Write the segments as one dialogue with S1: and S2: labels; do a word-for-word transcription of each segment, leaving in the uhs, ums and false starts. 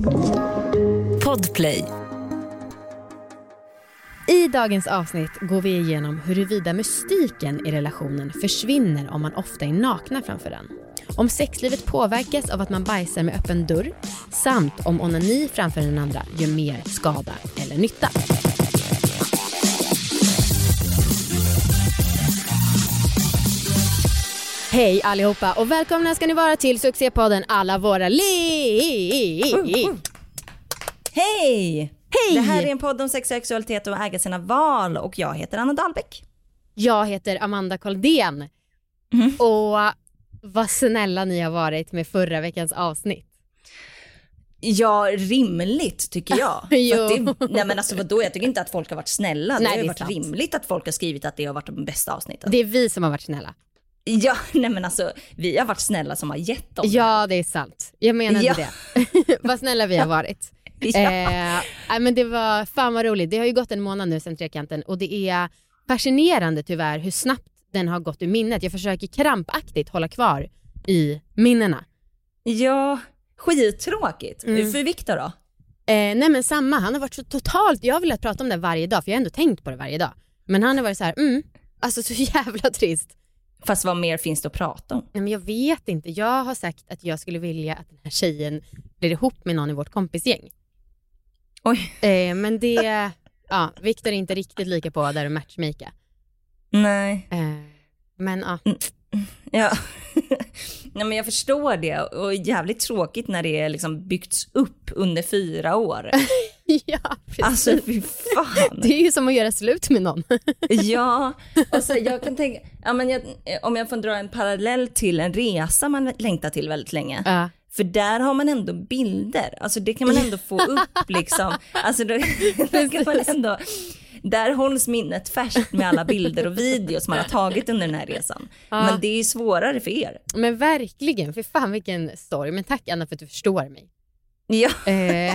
S1: Podplay.
S2: I dagens avsnitt går vi igenom huruvida mystiken i relationen försvinner om man ofta är nakna framför den. Om sexlivet påverkas av att man bajsar med öppen dörr, samt om onani framför den andra gör mer skada eller nytta. Hej allihopa och välkomna ska ni vara till succépodden Alla våra liv.
S1: Hej!
S2: Hej!
S1: Det här är en podd om sex, sexualitet och äga sina val och jag heter Anna Dahlbäck.
S2: Jag heter Amanda Koldén. Mm. Och vad snälla ni har varit med förra veckans avsnitt.
S1: Ja, rimligt tycker jag.
S2: Jo.
S1: Att det, nej men alltså vadå, jag tycker inte att folk har varit snälla.
S2: Nej,
S1: det har
S2: det är
S1: varit
S2: sant.
S1: rimligt att folk har skrivit att det har varit de bästa avsnitten.
S2: Det är vi som har varit snälla.
S1: Ja, nej men alltså vi har varit snälla som har gett dem.
S2: Ja, det är sant. Jag menade
S1: ja.
S2: det. Vad snälla vi har varit.
S1: Ja.
S2: Eh, men det var fan vad roligt. Det har ju gått en månad nu sedan trekanten och det är fascinerande tyvärr hur snabbt den har gått ur minnet. Jag försöker krampaktigt hålla kvar i minnena.
S1: Ja, skittråkigt.
S2: Mm.
S1: För Victor då?
S2: Eh, nej men samma, han har varit så totalt, jag har velat prata om det varje dag för jag har ändå tänkt på det varje dag. Men han har varit så här, mm, alltså så jävla trist.
S1: Fast vad mer finns det att prata om?
S2: Nej men jag vet inte, jag har sagt att jag skulle vilja att den här tjejen blir ihop med någon i vårt kompisgäng.
S1: Oj.
S2: Eh, men det, ja, Victor är inte riktigt lika på där och matchmaka.
S1: Nej.
S2: Eh, men ja.
S1: Ja. Nej men jag förstår det och jävligt tråkigt när det är liksom byggts upp under fyra år.
S2: Ja, precis.
S1: Alltså fy fan.
S2: Det är ju som att göra slut med någon.
S1: Ja, och så jag kan tänka, ja, men jag, om jag får dra en parallell till en resa man längtar till väldigt länge.
S2: Ja.
S1: För där har man ändå bilder, alltså det kan man ändå få upp liksom. Alltså då, där kan man ändå, där hålls minnet färskt med alla bilder och videos man har tagit under den här resan. Ja. Men det är svårare för er.
S2: Men verkligen, för fan vilken story. Men tack Anna för att du förstår mig.
S1: Ja.
S2: eh,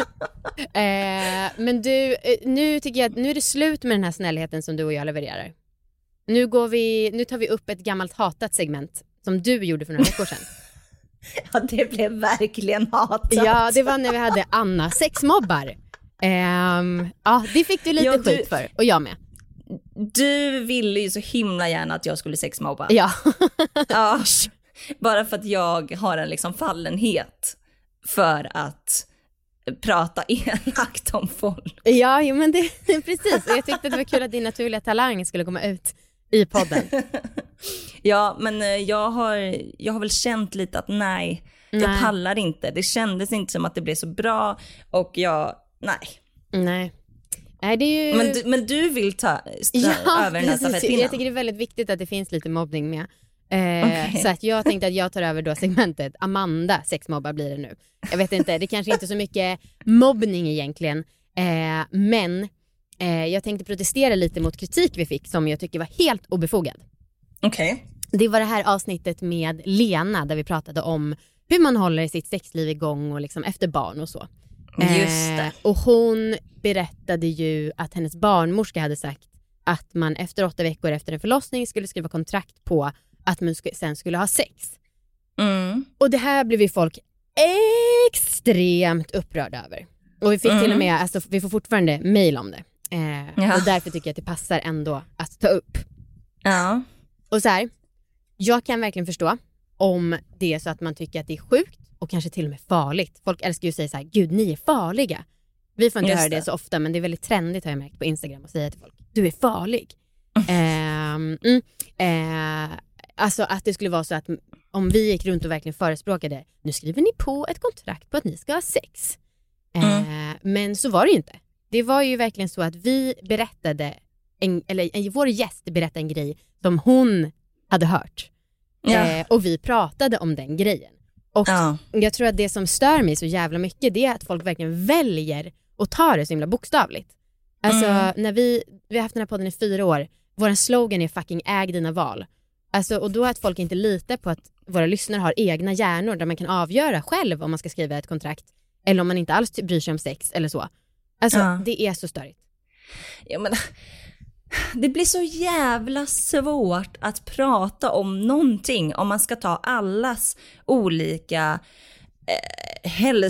S2: eh, men du, nu tycker jag att nu är det slut med den här snällheten som du och jag levererar. Nu, går vi, nu tar vi upp ett gammalt hatat segment som du gjorde för några veckor sedan.
S1: Ja, det blev verkligen hatat.
S2: Ja, det var när vi hade Anna sexmobbar. Um, ja, det fick du lite
S1: ja, du,
S2: skit för, och jag med.
S1: Du ville ju så himla gärna att jag skulle sexmobba.
S2: Ja.
S1: Ja, bara för att jag har en liksom fallenhet för att prata elakt om folk.
S2: Ja, jo, men det precis. Och jag tyckte att det var kul att din naturliga talang skulle komma ut i podden.
S1: Ja, men jag har, jag har väl känt lite att nej, nej, jag pallar inte. Det kändes inte som att det blev så bra och jag, nej.
S2: Nej. Nej, det är ju...
S1: Men du, men du vill ta
S2: ja,
S1: över den här stafettpinnen.
S2: Jag tycker det är väldigt viktigt att det finns lite mobbning med. Eh, okay. Så att jag tänkte att jag tar över då segmentet. Amanda sexmobbar blir det nu. Jag vet inte, det kanske inte är så mycket mobbning egentligen. Eh, men eh, jag tänkte protestera lite mot kritik vi fick som jag tycker var helt obefogad.
S1: Okej. Okay.
S2: Det var det här avsnittet med Lena där vi pratade om hur man håller sitt sexliv igång och liksom efter barn och så.
S1: Just det.
S2: Eh, och hon berättade ju att hennes barnmorska hade sagt att man efter åtta veckor efter en förlossning skulle skriva kontrakt på att man sk- sen skulle ha sex.
S1: Mm.
S2: Och det här blev vi folk extremt upprörda över. Och vi fick mm. till och med, alltså, vi får fortfarande mejl om det. Eh, ja. Och därför tycker jag att det passar ändå att ta upp.
S1: Ja.
S2: Och så här, jag kan verkligen förstå om det är så att man tycker att det är sjukt och kanske till och med farligt. Folk älskar ju att säga så här, gud ni är farliga. Vi får inte
S1: Just
S2: höra det. det så ofta, men det är väldigt trendigt har jag märkt på Instagram att säga till folk, du är farlig. Mm. Eh, mm, eh, alltså att det skulle vara så att om vi gick runt och verkligen förespråkade, nu skriver ni på ett kontrakt på att ni ska ha sex. Eh, mm. Men så var det ju inte. Det var ju verkligen så att vi berättade, en, eller vår gäst berättade en grej som hon hade hört. Ja. Eh, och vi pratade om den grejen. Och ja. jag tror att det som stör mig så jävla mycket, det är att folk verkligen väljer att ta det så himla bokstavligt. Alltså mm. när vi, vi har haft den här podden i fyra år, vår slogan är fucking äg dina val. Alltså, och då att folk inte litar på att våra lyssnare har egna hjärnor där man kan avgöra själv om man ska skriva ett kontrakt eller om man inte alls bryr sig om sex eller så. Alltså ja. det är så störigt.
S1: Ja, men det blir så jävla svårt att prata om någonting om man ska ta allas olika eh,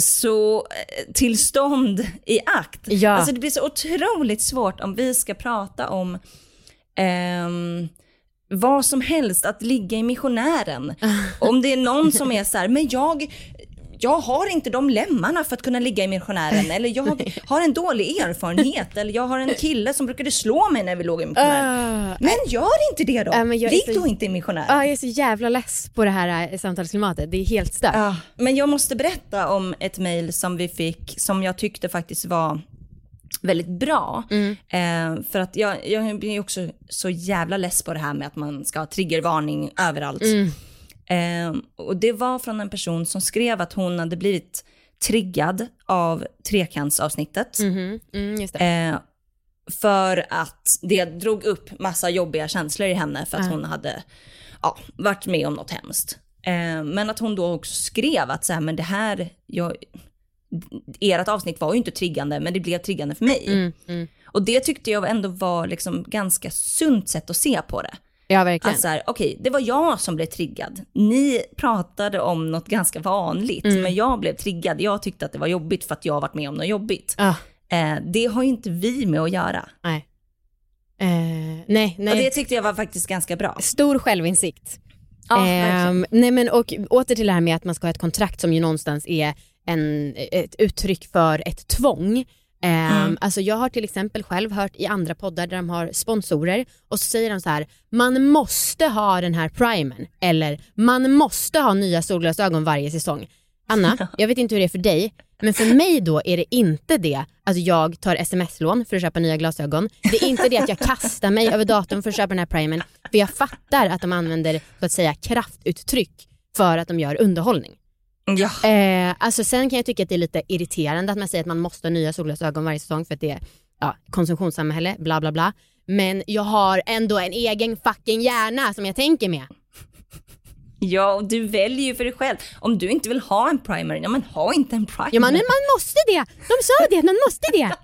S1: hälsotillstånd i akt.
S2: Ja.
S1: Alltså det blir så otroligt svårt om vi ska prata om ehm, vad som helst, att ligga i missionären. Om det är någon som är så här, men jag... jag har inte de lemmarna för att kunna ligga i missionären, eller jag har en dålig erfarenhet, eller jag har en kille som brukade slå mig när vi låg i missionären. Uh, men gör inte det då. Uh, Ligg så... då inte i missionären.
S2: Ja, uh, jag är så jävla less på det här samtalsklimatet. Det är helt stört. Uh.
S1: Men jag måste berätta om ett mejl som vi fick som jag tyckte faktiskt var väldigt bra. Mm. Eh, för att jag, jag blir också så jävla less på det här med att man ska ha triggervarning överallt. Mm. Eh, och det var från en person som skrev att hon hade blivit triggad av trekantsavsnittet.
S2: Mm-hmm. Mm, just det.
S1: Eh, för att det drog upp massa jobbiga känslor i henne för att mm. hon hade ja, varit med om något hemskt. Eh, men att hon då också skrev att så här, men det här, jag, ert avsnitt var ju inte triggande, men det blev triggande för mig. Mm, mm. Och det tyckte jag ändå var liksom ganska sunt sätt att se på det.
S2: Ja, verkligen.
S1: Att så här, okej, det var jag som blev triggad. Ni pratade om något ganska vanligt, mm. men jag blev triggad. Jag tyckte att det var jobbigt för att jag har varit med om något jobbigt. Ah. Eh, det har ju inte vi med att göra.
S2: Nej. Eh, nej, nej.
S1: Och det tyckte jag var faktiskt ganska bra.
S2: Stor självinsikt.
S1: Ja,
S2: eh, nej, men och åter till det här med att man ska ha ett kontrakt som ju någonstans är en, ett uttryck för ett tvång. Mm. Um, alltså jag har till exempel själv hört i andra poddar där de har sponsorer och så säger de så här: man måste ha den här primern, eller man måste ha nya solglasögon varje säsong. Anna, jag vet inte hur det är för dig, men för mig då är det inte det att jag tar sms-lån för att köpa nya glasögon. Det är inte det att jag kastar mig över datorn för att köpa den här primern, för jag fattar att de använder så att säga kraftuttryck för att de gör underhållning.
S1: Ja.
S2: Eh, alltså sen kan jag tycka att det är lite irriterande att man säger att man måste ha nya solglasögon varje säsong för att det är ja, konsumtionssamhälle, bla bla bla. Men jag har ändå en egen fucking hjärna som jag tänker med.
S1: Ja, och du väljer ju för dig själv. Om du inte vill ha en primer, ja men ha inte en primer.
S2: Ja, men man måste det. De sa det, man måste det.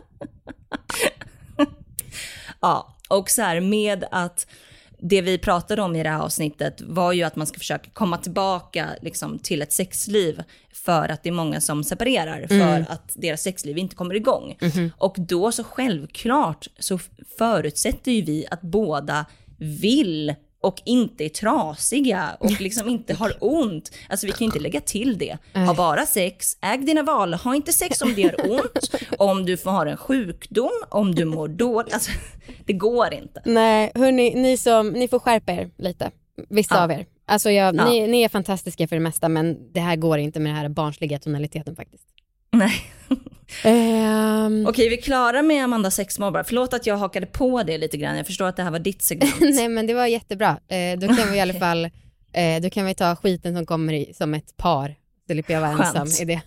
S1: Ja, och så här med att det vi pratade om i det här avsnittet var ju att man ska försöka komma tillbaka liksom, till ett sexliv, för att det är många som separerar för mm. att deras sexliv inte kommer igång. Mm-hmm. Och då så självklart så förutsätter ju vi att båda vill och inte är trasiga och liksom inte har ont. Alltså vi kan inte lägga till det. Ha bara sex, äg dina val, ha inte sex om det gör ont, om du får ha en sjukdom, om du mår dåligt. Alltså det går inte.
S2: Nej, hörni, ni som ni får skärpa er lite. Vissa ja. av er. Alltså jag, ja. ni, ni är fantastiska för det mesta, men det här går inte med den här barnsliga tonaliteten faktiskt.
S1: Nej.
S2: um...
S1: Okej, vi är klara med Amanda sexmobbar. Förlåt att jag hakade på det lite grann. Jag förstår att det här var ditt segment.
S2: Nej, men det var jättebra. eh, Då kan vi i alla fall eh, Då kan vi ta skiten som kommer i, som ett par. Så slipper jag vara ensam i det.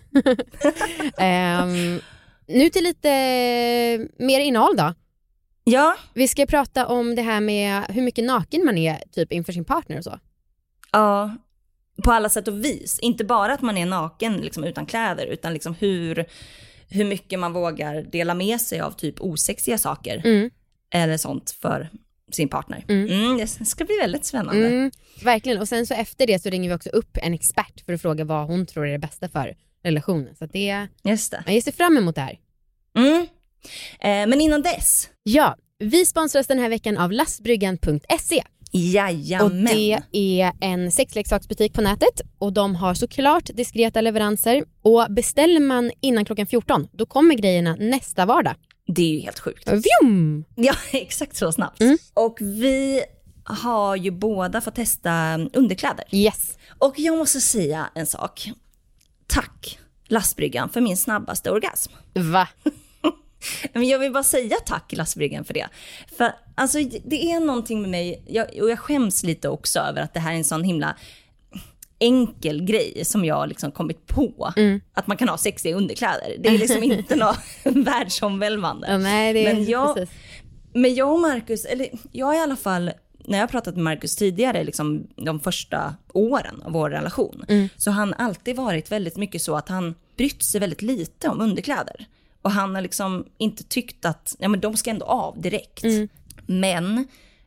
S2: um, Nu till lite mer innehåll då.
S1: Ja.
S2: Vi ska prata om det här med hur mycket naken man är typ inför sin partner och så.
S1: Ja, på alla sätt och vis. Inte bara att man är naken liksom, utan kläder, utan liksom hur, hur mycket man vågar dela med sig av typ osexiga saker. Mm. Eller sånt för sin partner. Mm. Mm, det ska bli väldigt spännande.
S2: Mm, verkligen. Och sen så efter det så ringer vi också upp en expert för att fråga vad hon tror är det bästa för relationen. Så det,
S1: Just det.
S2: Man ger sig fram emot det här.
S1: Mm. Eh, men innan dess.
S2: Ja, vi sponsras den här veckan av lastbryggan punkt se.
S1: Jajamän.
S2: Och det är en sexleksaksbutik på nätet och de har såklart diskreta leveranser, och beställer man innan klockan fjorton då kommer grejerna nästa vardag.
S1: Det är ju helt sjukt.
S2: Vjum!
S1: Ja, exakt så snabbt. Mm. Och vi har ju båda fått testa underkläder.
S2: Yes.
S1: Och jag måste säga en sak. Tack lastbryggan för min snabbaste orgasm.
S2: Va?
S1: Men jag vill bara säga tack lastbryggan för det. För alltså det är någonting med mig, jag, och jag skäms lite också över att det här är en sån himla enkel grej som jag liksom kommit på. Mm. Att man kan ha sexiga underkläder. Det är liksom inte något världsomvälvande.
S2: Ja, nej, det är
S1: men, jag, men jag och Marcus, eller jag i alla fall, när jag har pratat med Marcus tidigare, liksom de första åren av vår relation, mm. så har han alltid varit väldigt mycket så att han brytt sig väldigt lite om underkläder. Och han har liksom inte tyckt att ja, men de ska ändå av direkt. Mm. Men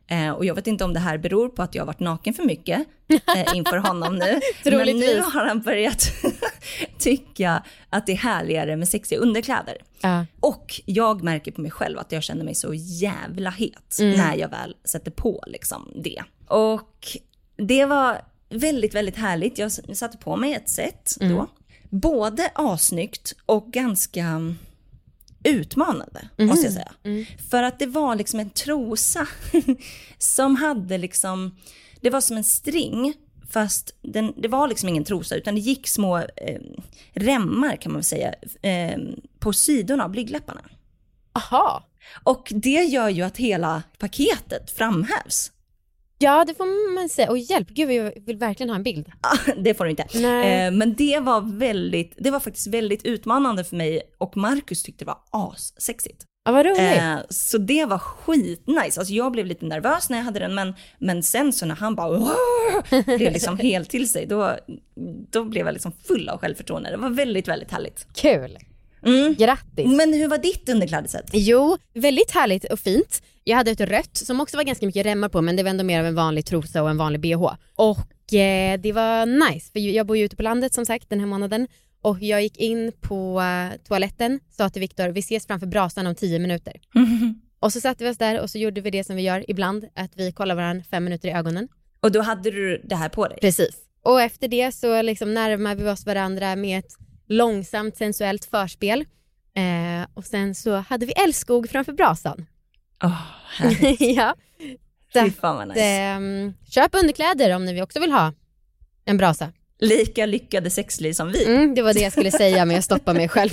S1: Eh, och jag vet inte om det här beror på att jag har varit naken för mycket eh, inför honom nu. Men nu har han börjat tycka att det är härligare med sexiga underkläder. Uh. Och jag märker på mig själv att jag känner mig så jävla het mm. när jag väl sätter på liksom det. Och det var väldigt, väldigt härligt. Jag satte på mig ett set då. Mm. Både asnyggt och ganska utmanande, mm. måste jag säga. Mm. För att det var liksom en trosa som hade liksom, det var som en string, fast den, det var liksom ingen trosa, utan det gick små eh, remmar kan man väl säga eh, på sidorna av blygdläpparna.
S2: Aha.
S1: Och det gör ju att hela paketet framhävs.
S2: Ja, det får man säga. Och hjälp, gud, jag vill verkligen ha en bild.
S1: Det får du inte. Eh, men det var väldigt, det var faktiskt väldigt utmanande för mig. Och Marcus tyckte det var assexigt.
S2: Ja, vad roligt.
S1: Eh, så det var skitnice. Alltså jag blev lite nervös när jag hade den. Men, men sen så när han bara blev liksom helt till sig. Då, då blev jag liksom full av självförtroende. Det var väldigt, väldigt härligt.
S2: Kul.
S1: Mm.
S2: Grattis.
S1: Men hur var ditt underklädeset?
S2: Jo, väldigt härligt och fint. Jag hade ett rött som också var ganska mycket remmar på, men det var ändå mer av en vanlig trosa och en vanlig B H. Och eh, det var nice, för jag bor ju ute på landet som sagt den här månaden. Och jag gick in på uh, toaletten, sa till Viktor, vi ses framför brasan om tio minuter. Mm. Och så satte vi oss där och så gjorde vi det som vi gör ibland, att vi kollar varandra fem minuter i ögonen.
S1: Och då hade du det här på dig?
S2: Precis. Och efter det så liksom närmade vi oss varandra med ett långsamt sensuellt förspel. Eh, och sen så hade vi älskog framför brasan.
S1: Åh, oh, härligt.
S2: Ja.
S1: Fy fan vad nice.
S2: Eh, köp underkläder om ni också vill ha en brasa.
S1: Lika lyckade sexliv som vi.
S2: Mm, det var det jag skulle säga, men jag stoppar mig själv.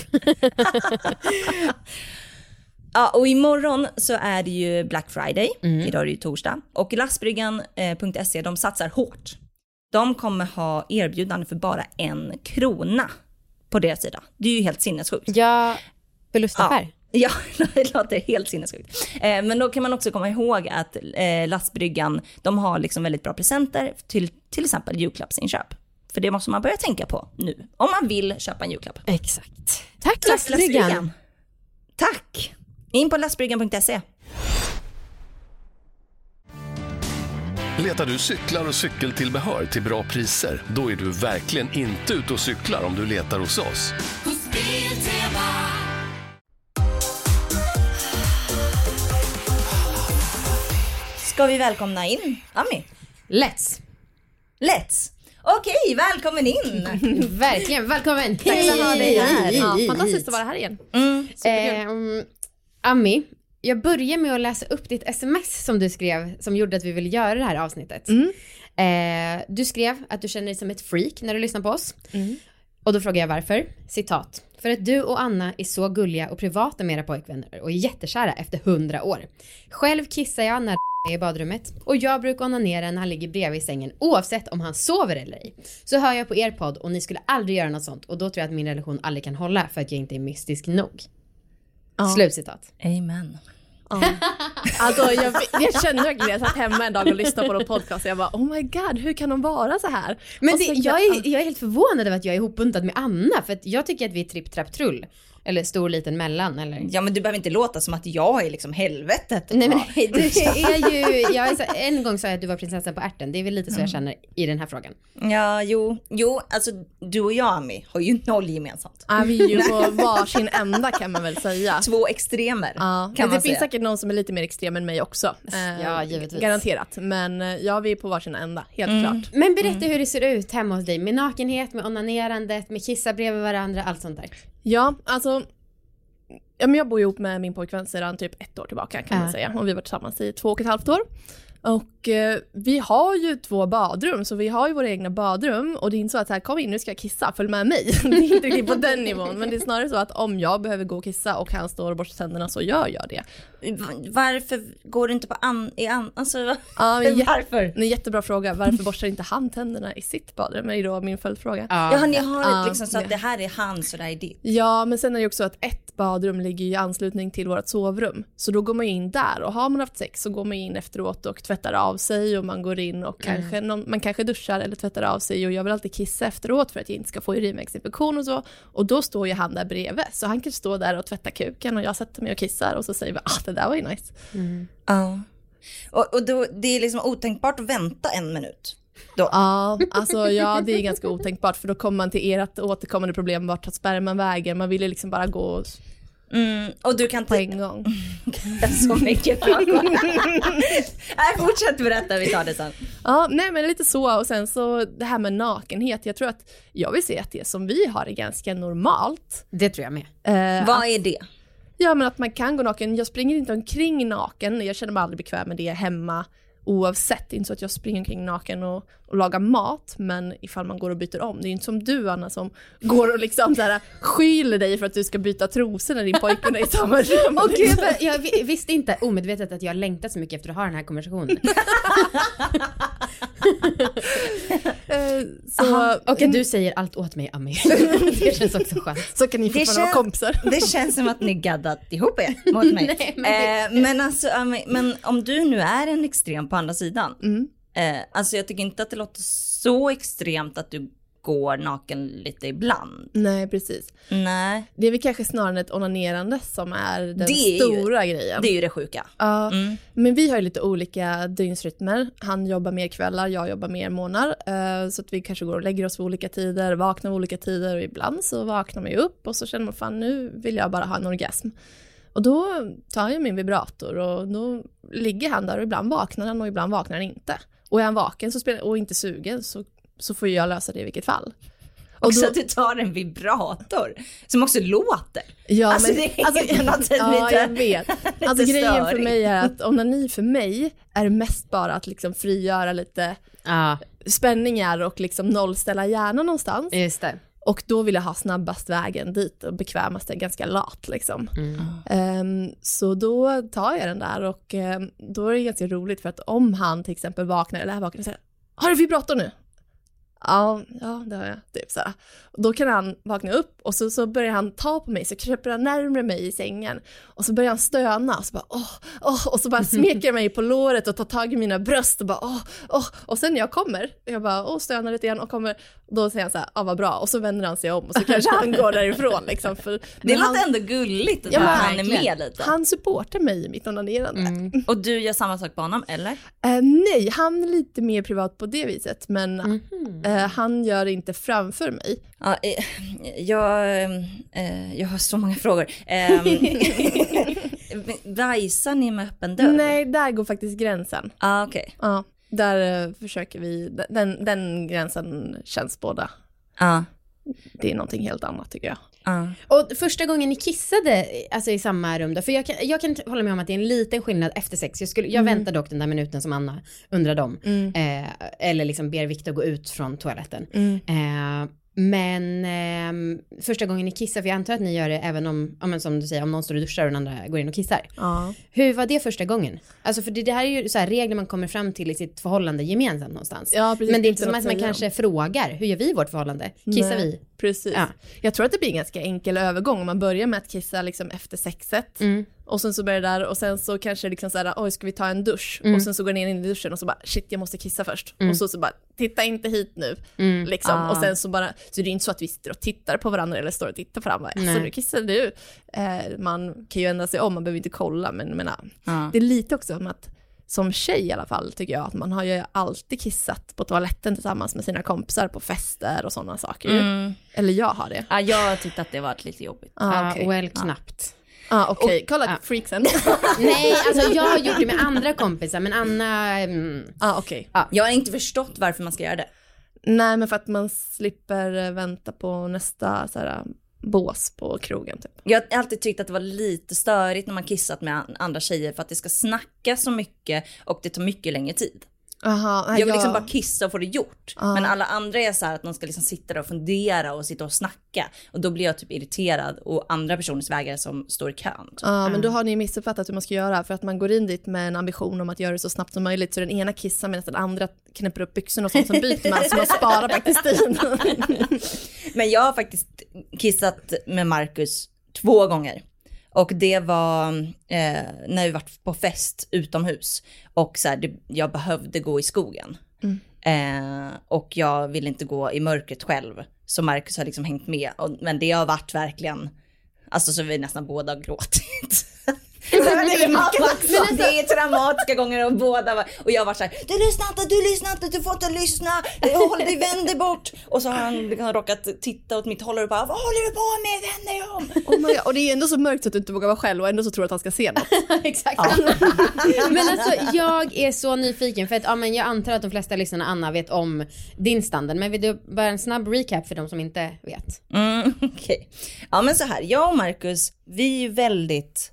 S1: Ja, och imorgon så är det ju Black Friday. Mm. Idag är det ju torsdag. Och lastbryggan punkt se, de satsar hårt. De kommer ha erbjudande för bara en krona på deras sida. Det är ju helt sinnessjukt.
S2: Ja, förlustaffär.
S1: Ja, ja, det låter helt sinnessjukt. Eh, men då kan man också komma ihåg att eh, lastbryggan, de har liksom väldigt bra presenter till till exempel julklappsinköp. För det måste man börja tänka på nu, om man vill köpa en julklapp.
S2: Exakt. Tack lastbryggan. lastbryggan.
S1: Tack. In på lastbryggan punkt se.
S3: Letar du cyklar och cykeltillbehör till bra priser? Då är du verkligen inte ute och cyklar om du letar hos oss.
S1: Ska vi välkomna in Ami?
S2: Let's.
S1: Let's. Okej, välkommen in.
S2: Verkligen, välkommen.
S4: Tack så ha dig här. Ja, fantastiskt att vara här igen. Mm.
S2: Eh, Ami, jag börjar med att läsa upp ditt sms som du skrev som gjorde att vi ville göra det här avsnittet. Mm. Eh, du skrev att du känner dig som ett freak när du lyssnar på oss. Mm. Och då frågar jag varför. Citat. För att du och Anna är så gulliga och privata med era pojkvänner och är jättekära efter hundra år. Själv kissar jag när är i badrummet och jag brukar onanera när han ligger bredvid i sängen oavsett om han sover eller ej. Så hör jag på er podd och ni skulle aldrig göra något sånt och då tror jag att min relation aldrig kan hålla för att jag inte är mystisk nog. Ja. Slutcitat.
S1: Amen.
S4: Ja. Alltså jag, jag kände verkligen jag satt hemma en dag och lyssnade på någon podcast och jag bara, oh my god, hur kan de vara så här?
S2: Men det, jag, är, jag är helt förvånad över att jag är ihopbuntad med Anna, för att jag tycker att vi är tripp, trapp, trull. Eller stor, liten, mellan, eller?
S1: Ja, men du behöver inte låta som att jag är liksom helvetet.
S2: Nej, men nej, du är ju... Jag är så, en gång sa jag att du var prinsessan på ärten. Det är väl lite så jag känner i den här frågan.
S1: Ja, jo. Jo, alltså du och jag, Ami, har ju noll gemensamt.
S4: Ja, vi är ju på varsin ända kan man väl säga.
S1: Två extremer,
S4: ja, kan man det säga. Finns säkert någon som är lite mer extrem än mig också. Eh,
S2: ja, givetvis.
S4: Garanterat. Men ja, vi är på varsin ända, helt mm. klart.
S2: Men berätta mm. hur det ser ut hemma hos dig. Med nakenhet, med onanerandet, med kissa bredvid varandra, allt sånt där.
S4: Ja, alltså... Ja, men jag bor ihop med min pojkvän sedan typ ett år tillbaka kan äh. man säga. Och vi har varit tillsammans i två och ett halvt år. Och eh, vi har ju två badrum, så vi har ju våra egna badrum. Och det är inte så att här, kom in, nu ska jag kissa, följ med mig. Det är inte riktigt på den nivån. Men det är snarare så att om jag behöver gå och kissa och han står och borstar tänderna så gör jag det.
S1: Varför går du inte på an... I an alltså,
S4: ja, men
S1: varför?
S4: Det är en jättebra fråga. Varför borstar inte han tänderna i sitt badrum? är då min följdfråga.
S1: Ja, ja ni har ja, liksom så att det här är hans och det här är ditt.
S4: Ja, men sen är det också att ett badrum ligger i anslutning till vårt sovrum. Så då går man in där och har man haft sex så går man in efteråt och tvättar av sig och man går in och mm. kanske någon, man kanske duschar eller tvättar av sig och jag vill alltid kissa efteråt för att jag inte ska få urinvägsinfektion och så. Och då står ju han där bredvid så han kan stå där och tvätta kuken och jag sätter mig och kissar och så säger vi ah det där var ju nice.
S1: Mm. Ja. Och, och då, det är liksom otänkbart att vänta en minut. Då.
S4: Ja, alltså ja, det är ganska otänkbart för då kommer man till ert återkommande problem, vart tar sperman vägen, man vill ju liksom bara gå
S1: mm, och du kan
S4: på en gång.
S1: Så mycket frågor. Nej, fortsätt berätta, vi tar det sen.
S4: Ja, nej men lite så, och sen så det här med nakenhet, jag tror att jag vill se att det som vi har är ganska normalt.
S2: Det tror jag med.
S4: Eh,
S1: Vad är det?
S4: Ja, men att man kan gå naken. Jag springer inte omkring naken. Jag känner mig aldrig bekväm med det hemma oavsett. Det är inte så att jag springer omkring naken och, och lagar mat. Men ifall man går och byter om. Det är inte som du, Anna, som går och liksom så här, skyller dig för att du ska byta trosor när din pojke är i samma rum.
S2: Och gud, jag visste inte omedvetet att jag längtat så mycket efter att ha den här konversationen.
S4: så,
S2: och att du säger allt åt mig, Ami. Det känns också skönt.
S4: Så kan ni fortfarande vara kompisar.
S1: Det känns som att ni gaddat ihop er mot mig. Nej, men, det... eh, men, alltså, men om du nu är en extrem på andra sidan. Mm. Eh, alltså jag tycker inte att det låter så extremt att du går naken lite ibland.
S4: Nej, precis.
S1: Nej.
S4: Det är väl kanske snarare ett onanerande som är den
S1: det är
S4: stora
S1: ju,
S4: grejen.
S1: Det är ju det sjuka.
S4: Ja, mm. Men vi har ju lite olika dygnsrytmer. Han jobbar mer kvällar, jag jobbar mer morgnar. Uh, så att vi kanske går och lägger oss vid olika tider, vaknar vid olika tider. Och ibland så vaknar man ju upp och så känner man, fan nu vill jag bara ha en orgasm. Och då tar jag min vibrator och då ligger han där och ibland vaknar han och ibland vaknar han inte. Och är han vaken så spelar, och inte sugen så så får jag lösa det i vilket fall.
S1: Och så att du tar en vibrator som också låter.
S4: Ja,
S1: alltså,
S4: men,
S1: det är
S4: alltså,
S1: lite,
S4: ja, jag vet. Alltså grejen
S1: störig.
S4: för mig är att onani för mig är mest bara att liksom frigöra lite
S2: ah.
S4: spänningar och liksom nollställa hjärnan någonstans.
S2: Just det.
S4: Och då vill jag ha snabbast vägen dit och bekvämast, ganska lat liksom. Mm. Um, så då tar jag den där och um, då är det ganska roligt för att om han till exempel vaknar eller är vaken och säger, har du vibrator nu? Ja, ja, det har jag. Typ så här. Då kan han vakna upp och så, så börjar han ta på mig, så kryper han närmare mig i sängen och så börjar han stöna och så bara åh, åh, och så bara smeker mig på låret och tar tag i mina bröst och bara åh, åh. Och sen när jag kommer, jag bara åh, stönar lite igen och kommer, då säger han så här, ja vad bra, och så vänder han sig om och så kanske han går därifrån liksom. För,
S1: det låter
S4: han,
S1: ändå gulligt att
S4: ja,
S1: han är med lite.
S4: Han supportar mig i mitt onanerande. Mm.
S1: Och du gör samma sak på honom, eller?
S4: Uh, nej, han är lite mer privat på det viset, men mm-hmm. uh, han gör det inte framför mig.
S1: Ja, eh, jag, eh, jag har så många frågor. Eh, Vajsar ni med öppen dörr?
S4: Nej, där går faktiskt gränsen.
S1: Ah, okej. Okay.
S4: Ja, där uh, försöker vi, den, den gränsen känns båda.
S1: Ja.
S4: Det är någonting helt annat tycker jag.
S2: Uh. Och första gången ni kissade alltså i samma rum då, för jag kan, jag kan hålla med om att det är en liten skillnad efter sex. Jag, skulle, jag mm. väntar dock den där minuten som Anna undrade om. Mm. Eh, eller liksom ber Victor gå ut från toaletten. Mm. Eh, men eh, första gången ni kissar, för jag antar att ni gör det även om, om som du säger, om någon står och duschar och den andra går in och kissar.
S4: Uh.
S2: Hur var det första gången? Alltså för det, det här är ju så här regler man kommer fram till i sitt förhållande gemensamt någonstans.
S4: Ja, precis,
S2: men det är inte som att man kanske frågar, hur gör vi vårt förhållande? Kissar Nej, vi?
S4: Precis. Ja. Jag tror att det blir en ganska enkel övergång om man börjar med att kissa liksom efter sexet. Mm. Och sen så börjar det där och sen så kanske liksom så här, oj ska vi ta en dusch? Mm. Och sen så går ner in i duschen och så bara, shit jag måste kissa först. Mm. Och så så bara, titta inte hit nu. Mm. Liksom. Ah. Och sen så bara, så det är inte så att vi sitter och tittar på varandra eller står och tittar på varandra. Så nu kissar du. Eh, man kan ju ändra sig om, man behöver inte kolla. Men, men ah. det är lite också om att som tjej i alla fall tycker jag att man har ju alltid kissat på toaletten tillsammans med sina kompisar på fester och sådana saker. Mm. Eller jag har det.
S1: Ja, jag har tyckt att det varit lite jobbigt.
S2: Ah, okay. Well, knappt.
S4: Ja, ah, okej. Okay. Kolla ah. freaksen.
S2: Nej, alltså jag har gjort det med andra kompisar, men Anna... Mm.
S4: Ah, okej. Okay.
S1: Ah. Jag har inte förstått varför man ska göra det.
S4: Nej, men för att man slipper vänta på nästa så här, bås på krogen typ.
S1: Jag har alltid tyckt att det var lite störigt när man kissat med andra tjejer för att det ska snacka så mycket och det tar mycket längre tid.
S4: Aha,
S1: jag vill liksom bara kissa och få det gjort. Aha. Men alla andra är så här att de ska liksom sitta där och fundera och sitta och snacka. Och då blir jag typ irriterad och andra personers vägare som står i kön. Typ.
S4: Ja, mm. men då har ni missuppfattat hur man ska göra. För att man går in dit med en ambition om att göra det så snabbt som möjligt. Så den ena kissar medan den andra knäpper upp byxorna och sånt som byter man. Så man sparar faktiskt tid.
S1: Men jag har faktiskt kissat med Marcus två gånger. Och det var eh, när vi var på fest utomhus. Och så här, det, jag behövde gå i skogen. Mm. Eh, och jag ville inte gå i mörkret själv. Så Marcus har liksom hängt med. Och, men det har varit verkligen... Alltså så vi nästan båda gråtit. det, är mamma, det är traumatiska gånger och båda var, och jag var så här, du lyssnar inte, du lyssnar inte, du får inte lyssna, håll dig, vänd dig bort. Och så har han liksom råkat titta åt mitt håll och bara, vad håller du på med, vänd dig om.
S4: Oh my God. Och det är ändå så mörkt så att du inte vågar vara själv och ändå så tror att han ska se något.
S2: Exakt. Ja. Men alltså jag är så nyfiken för att ja, men jag antar att de flesta lyssnarna, Anna, vet om din standard. Men vill du bara en snabb recap för de som inte vet?
S1: Mm, okej. Okay. Ja men så här, jag och Marcus, vi är ju väldigt,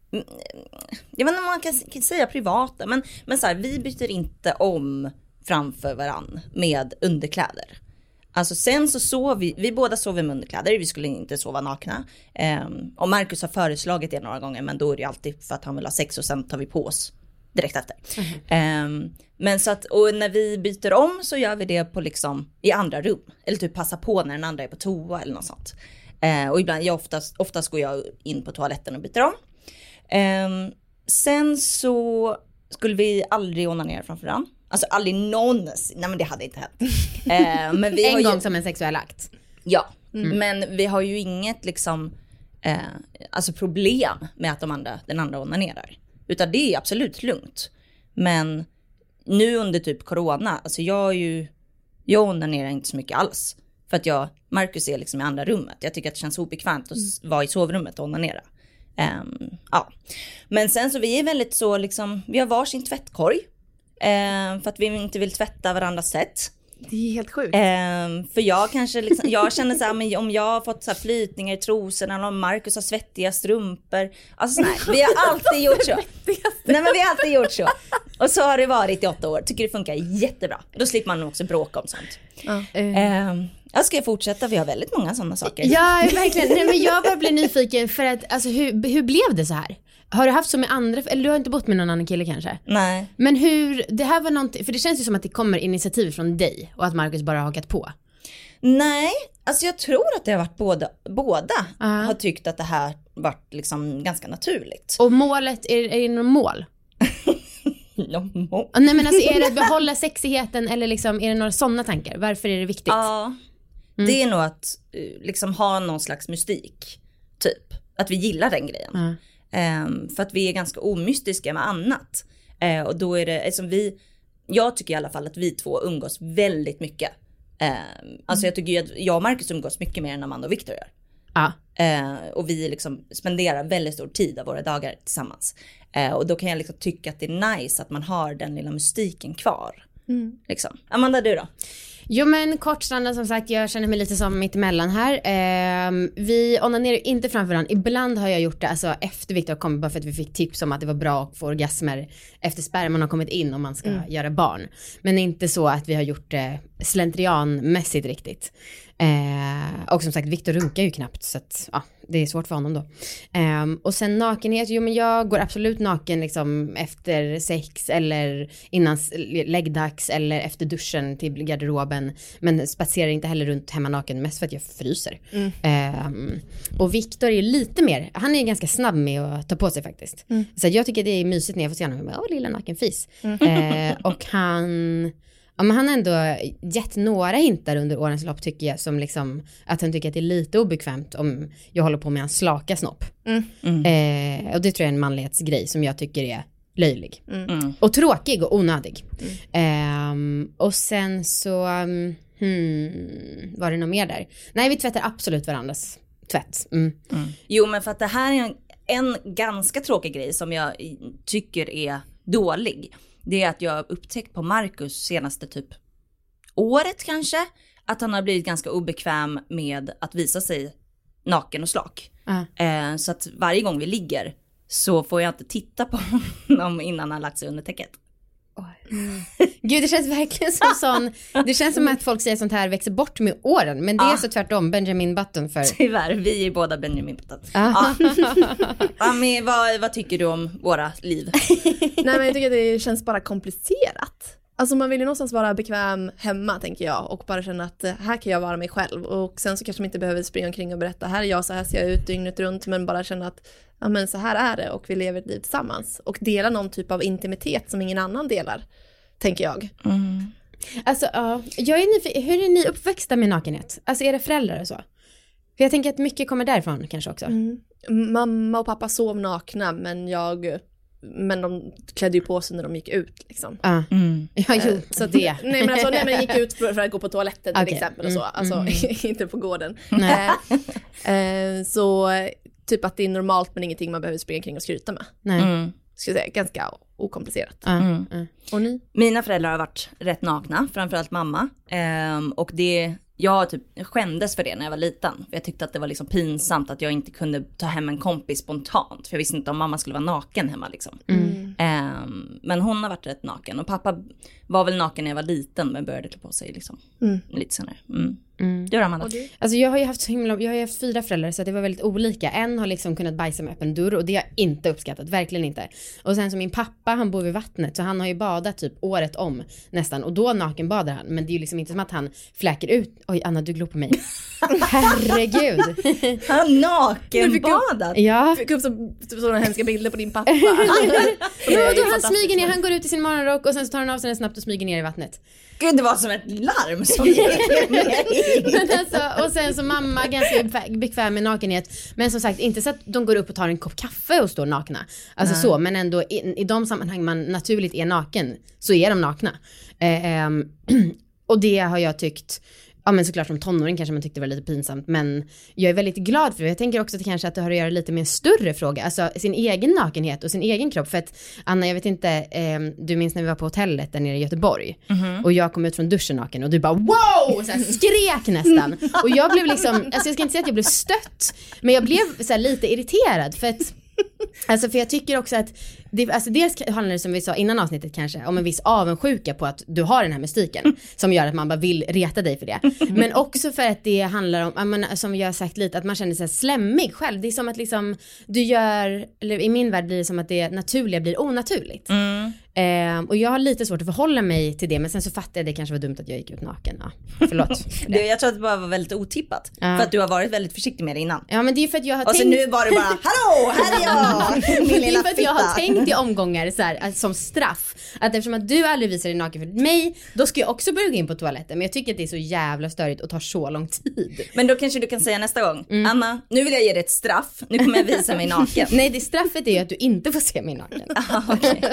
S1: jag vet inte om man kan, kan säga privata, men, men så här, vi byter inte om framför varann med underkläder. Alltså sen så sov vi, vi båda sover med underkläder, vi skulle inte sova nakna. Um, och Marcus har föreslagit det några gånger, men då är det alltid för att han vill ha sex och sen tar vi på oss direkt efter. Mm. Um, men så att, och när vi byter om så gör vi det på liksom i andra rum. Eller typ passa på när den andra är på toa eller något sånt. Uh, och ibland, jag oftast, oftast går jag in på toaletten och byter om. Um, sen så skulle vi aldrig onanera framför varandra. Alltså aldrig någonsin. Nej men det hade inte hänt. Uh, men vi
S2: en
S1: har
S2: gång
S1: ju,
S2: som en sexuell akt.
S1: Ja, mm. men vi har ju inget liksom uh, alltså problem med att de andra, den andra onanerar. Utan det är absolut lugnt. Men nu under typ corona, alltså jag är ju, jag onanerar inte så mycket alls. För att jag, Marcus är liksom i andra rummet. Jag tycker att det känns obekvämt att mm. vara i sovrummet och onanera. Um, ja. Men sen så vi är väldigt så liksom, vi har varsin tvättkorg. Um, för att vi inte vill tvätta varandras sätt.
S4: Det är helt sjukt.
S1: Um, för jag kanske liksom, jag känner så här, men om jag har fått så här flytningar i trosorna eller om Marcus har svettiga strumpor. Alltså nej, vi har alltid gjort så. Nej men vi har alltid gjort så. Och så har det varit i åtta år. Tycker det funkar jättebra. Då slipper man också bråka om sånt. Ja. Um, jag ska fortsätta, vi har väldigt många sådana saker.
S2: Ja, verkligen. Nej, men jag bara blir nyfiken för att, alltså hur, hur blev det så här? Har du haft så med andra, eller du har inte bott med någon annan kille kanske?
S1: Nej.
S2: Men hur, det här var någonting, för det känns ju som att det kommer initiativ från dig och att Marcus bara har hakat på.
S1: Nej, alltså jag tror att det har varit båda, båda
S2: uh-huh.
S1: har tyckt att det här varit liksom ganska naturligt.
S2: Och målet, är, är det någon mål?
S1: någon mål?
S2: Nej men alltså är det att behålla sexigheten eller liksom, är det några sådana tankar? Varför är det viktigt?
S1: Ja, mm. det är nog att liksom ha någon slags mystik, typ. Att vi gillar den grejen. Uh-huh. Um, för att vi är ganska omystiska med annat. Uh, och då är det, alltså vi, jag tycker i alla fall att vi två umgås väldigt mycket. Um, alltså jag tycker ju att jag och Marcus umgås mycket mer än Amanda och Victor gör.
S2: Ah.
S1: Uh, och vi liksom spenderar väldigt stor tid av våra dagar tillsammans. Uh, och då kan jag liksom tycka att det är nice att man har den lilla mystiken kvar. Mm. Liksom. Amanda, du då?
S2: Jo men kortstranden som sagt, jag känner mig lite som mitt emellan här. Eh, vi onanerar inte framför varandra. Ibland har jag gjort det alltså, efter Victor kom, bara för att vi fick tips om att det var bra att få orgasmer efter sperman har kommit in om man ska mm. göra barn. Men inte så att vi har gjort det slentrianmässigt riktigt. Eh, och som sagt, Victor runkar ju knappt så att, ja, det är svårt för honom då. Eh, och sen nakenhet, jo men jag går absolut naken liksom efter sex eller innan läggdags eller efter duschen till garderoben. Men spatserar inte heller runt hemma naken, mest för att jag fryser. Mm. Eh, och Victor är lite mer, han är ganska snabb med att ta på sig faktiskt. Mm. Så jag tycker det är mysigt när jag får se honom. Åh, lilla nakenfis. Mm. Eh, och han... Ja, men han har ändå gett några hintar under årens lopp tycker jag som liksom att han tycker att det är lite obekvämt om jag håller på med en slaka snopp. Mm. Mm. Eh, och det tror jag är en manlighetsgrej som jag tycker är löjlig. Mm. Och tråkig och onödig. Mm. Eh, och sen så hmm, var det något mer där? Nej, vi tvättar absolut varandras tvätt. Mm.
S1: Mm. Jo, men för att det här är en, en ganska tråkig grej som jag tycker är dålig. Det är att jag har upptäckt på Marcus senaste typ året kanske att han har blivit ganska obekväm med att visa sig naken och slak. Uh. Eh, så att varje gång vi ligger så får jag inte titta på honom innan han lagt sig under täcket.
S2: Mm. Gud, det känns verkligen som sån, det känns som att folk säger sånt här växer bort med åren, men det är ah. så tvärtom Benjamin Button för...
S1: Tyvärr, vi är båda Benjamin Button. Ah. Ah. Men vad, vad tycker du om våra liv?
S4: Nej, men jag tycker att det känns bara komplicerat. Alltså man vill ju någonstans vara bekväm hemma, tänker jag, och bara känna att här kan jag vara mig själv. Och sen så kanske man inte behöver springa omkring och berätta, här är jag, så här ser jag ut dygnet runt, men bara känna att ja, men så här är det och vi lever ett liv tillsammans. Och dela någon typ av intimitet som ingen annan delar, tänker jag.
S2: Mm. Alltså, ja, jag är nyfiken, hur är ni uppväxta med nakenhet? Alltså är det föräldrar och så? För jag tänker att mycket kommer därifrån kanske också. Mm.
S4: mamma och pappa sov nakna, men jag... Men de klädde ju på sig när de gick ut liksom.
S2: Ah. Mm. Ja, jo,
S4: så att,
S2: det.
S4: Nej men alltså, nej, men gick ut för, för att gå på toaletten till
S2: Okay.
S4: exempel och så. Alltså
S2: mm.
S4: inte på gården. Eh, eh, så typ att det är normalt men ingenting man behöver springa kring och skryta med.
S2: Nej.
S1: Mm.
S4: Ska jag säga, ganska okomplicerat.
S2: Mm. Mm.
S4: Och ni?
S1: Mina föräldrar har varit rätt nakna, framförallt mamma. Ehm, och det, jag typ skämdes för det när jag var liten. För jag tyckte att det var liksom pinsamt att jag inte kunde ta hem en kompis spontant. För jag visste inte om mamma skulle vara naken hemma liksom.
S2: Mm.
S1: Ehm, men hon har varit rätt naken. Och pappa var väl naken när jag var liten, men började klä på sig liksom. Mm. Lite senare. Mm.
S2: Mm.
S1: Gör Amanda.
S2: Alltså jag har ju haft så himla, jag har ju haft fyra föräldrar så det var väldigt olika. En har liksom kunnat bajsa med öppen dörr och det har jag inte uppskattat, verkligen inte. Och sen som min pappa, han bor vid vattnet så han har ju badat typ året om nästan och då nakenbadar han. Men det är ju liksom inte som att han fläker ut. Oj Anna, du glor på mig. Herregud.
S1: Han nakenbadat.
S2: Ja.
S4: Fick upp så, sådana hemska bilder på din pappa.
S2: Jo, då han smyger ner, han går ut i sin morgonrock och sen så tar han av sig den snabbt och smyger ner i vattnet.
S1: Gud, det var som ett larm som gick
S2: men alltså, och sen så mamma ganska bekväm med nakenhet. Men som sagt, inte så att de går upp och tar en kopp kaffe och står nakna. Alltså Nej. så, men ändå i, i de sammanhang man naturligt är naken så är de nakna. Eh, eh, och det har jag tyckt. Ja men såklart som tonåring kanske man tyckte det var lite pinsamt. Men jag är väldigt glad för det. Jag tänker också att det kanske att det har att göra lite med en större fråga. Alltså sin egen nakenhet och sin egen kropp. För att Anna, jag vet inte, eh, du minns när vi var på hotellet där nere i Göteborg. Mm-hmm. Och jag kom ut från duschen naken och du bara wow! Så här, skrek nästan. Och jag blev liksom, alltså jag ska inte säga att jag blev stött. Men jag blev så här, lite irriterad för att alltså för jag tycker också att det, alltså dels handlar det som vi sa innan avsnittet kanske om en viss avundsjuka på att du har den här mystiken som gör att man bara vill reta dig för det. Men också för att det handlar om, menar, som jag har sagt lite, att man känner sig slemmig själv. Det är som att liksom du gör, eller i min värld blir det som att det naturliga blir onaturligt. Mm. Eh, och jag har lite svårt att förhålla mig till det, men sen så fattar jag det kanske var dumt att jag gick ut naken. Ja, förlåt.
S1: Du, jag tror att det bara var väldigt otippat. Ja. För att du har varit väldigt försiktig med det innan.
S2: Ja, men det är för att jag har
S1: och
S2: tänkt...
S1: så nu var det bara, hallå, här är jag! Min
S2: det är för att jag har tänkt i omgångar så här, alltså, som straff. Att eftersom att du aldrig visar dig naken för mig, då ska jag också börja gå in på toaletten. Men jag tycker att det är så jävla störigt och tar så lång tid.
S1: Men då kanske du kan säga nästa gång, mm. Anna, nu vill jag ge dig ett straff. Nu kommer jag visa mig naken.
S2: Nej, det straffet är ju att du inte får se mig naken.
S1: Ah, okej.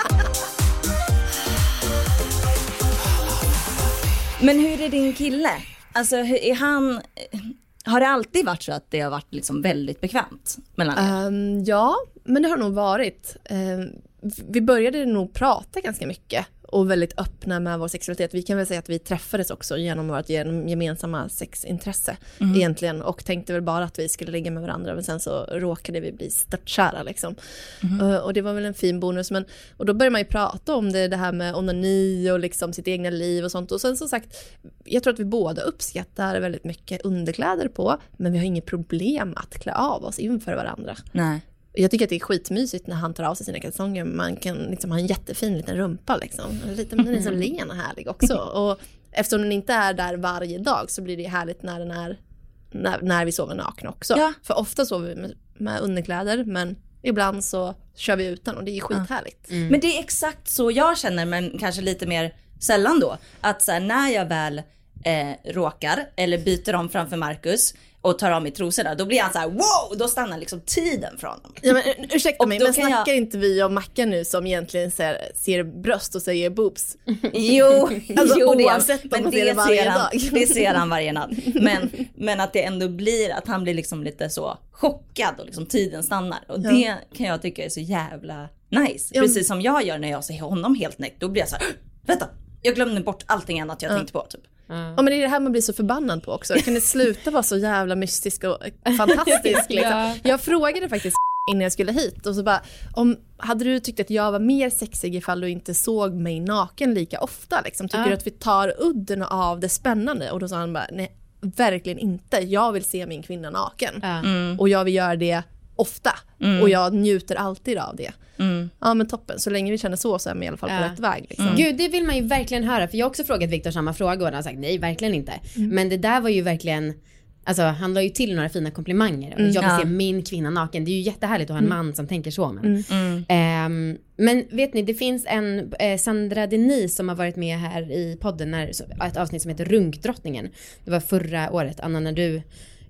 S1: Men hur är din kille? Alltså är han, har det alltid varit så att det har varit liksom väldigt bekvämt mellan er?
S4: Um, ja, men det har nog varit. Um, vi började nog prata ganska mycket och väldigt öppna med vår sexualitet. Vi kan väl säga att vi träffades också genom vårt gemensamma sexintresse mm. egentligen. Och tänkte väl bara att vi skulle ligga med varandra. Men sen så råkade vi bli störtkära liksom. Mm. Uh, och det var väl en fin bonus. Men, och då började man ju prata om det, det här med onani och liksom sitt egna liv och sånt. Och sen som sagt, jag tror att vi båda uppskattar väldigt mycket underkläder på. Men vi har inget problem att klä av oss inför varandra.
S1: Nej.
S4: Jag tycker att det är skitmysigt när han tar av sig sina kalsonger. Man kan liksom ha en jättefin liten rumpa liksom. Lite, den är så len och härlig också. Och eftersom den inte är där varje dag så blir det härligt när den är när, när vi sover nakna också. Ja. För ofta sover vi med, med underkläder, men ibland så kör vi utan och det är skithärligt.
S1: Mm. Men det är exakt så jag känner, men kanske lite mer sällan då. Att så här, när jag väl eh, råkar eller byter om framför Marcus och tar av mig trosorna, då blir han så här, wow, då stannar liksom tiden från dem.
S4: Ja, men, ursäkta mig, men snackar
S1: jag...
S4: inte vi om Macka nu som egentligen ser, ser bröst och säger boobs?
S1: Jo,
S4: alltså,
S1: jo
S4: oavsett
S1: det,
S4: om man
S1: det
S4: ser det varje
S1: ser han,
S4: dag.
S1: Det ser han varje natt. Men, men att det ändå blir, att han blir liksom lite så chockad och liksom tiden stannar. Och ja. Det kan jag tycka är så jävla nice. Ja. Precis som jag gör när jag ser honom helt näkt. Då blir jag så här, vänta, jag glömde bort allting annat jag ja. tänkte på typ.
S4: Mm. Ja, men det är det här man blir så förbannad på också. Kan det sluta vara så jävla mystisk och fantastisk liksom? Ja. Jag frågade faktiskt innan jag skulle hit och så bara, om, hade du tyckt att jag var mer sexig ifall du inte såg mig naken lika ofta liksom? Tycker ja. du att vi tar udden av det spännande? Och då sa han bara, nej, verkligen inte. Jag vill se min kvinna naken. Ja. Mm. Och jag vill göra det ofta. Mm. Och jag njuter alltid av det. Mm. Ja, men toppen. Så länge vi känner så så är vi i alla fall på ja. rätt väg liksom.
S2: Mm. Gud, det vill man ju verkligen höra. För jag har också frågat Viktor samma fråga och han har sagt nej, verkligen inte. Mm. Men det där var ju verkligen, alltså han la ju till några fina komplimanger. Mm. Jag vill ja. se min kvinna naken. Det är ju jättehärligt att ha en man som tänker så. Men, mm. Mm. Um, men vet ni, det finns en eh, Sandra Denis som har varit med här i podden när, ett avsnitt som heter Runkdrottningen. Det var förra året, Anna, när du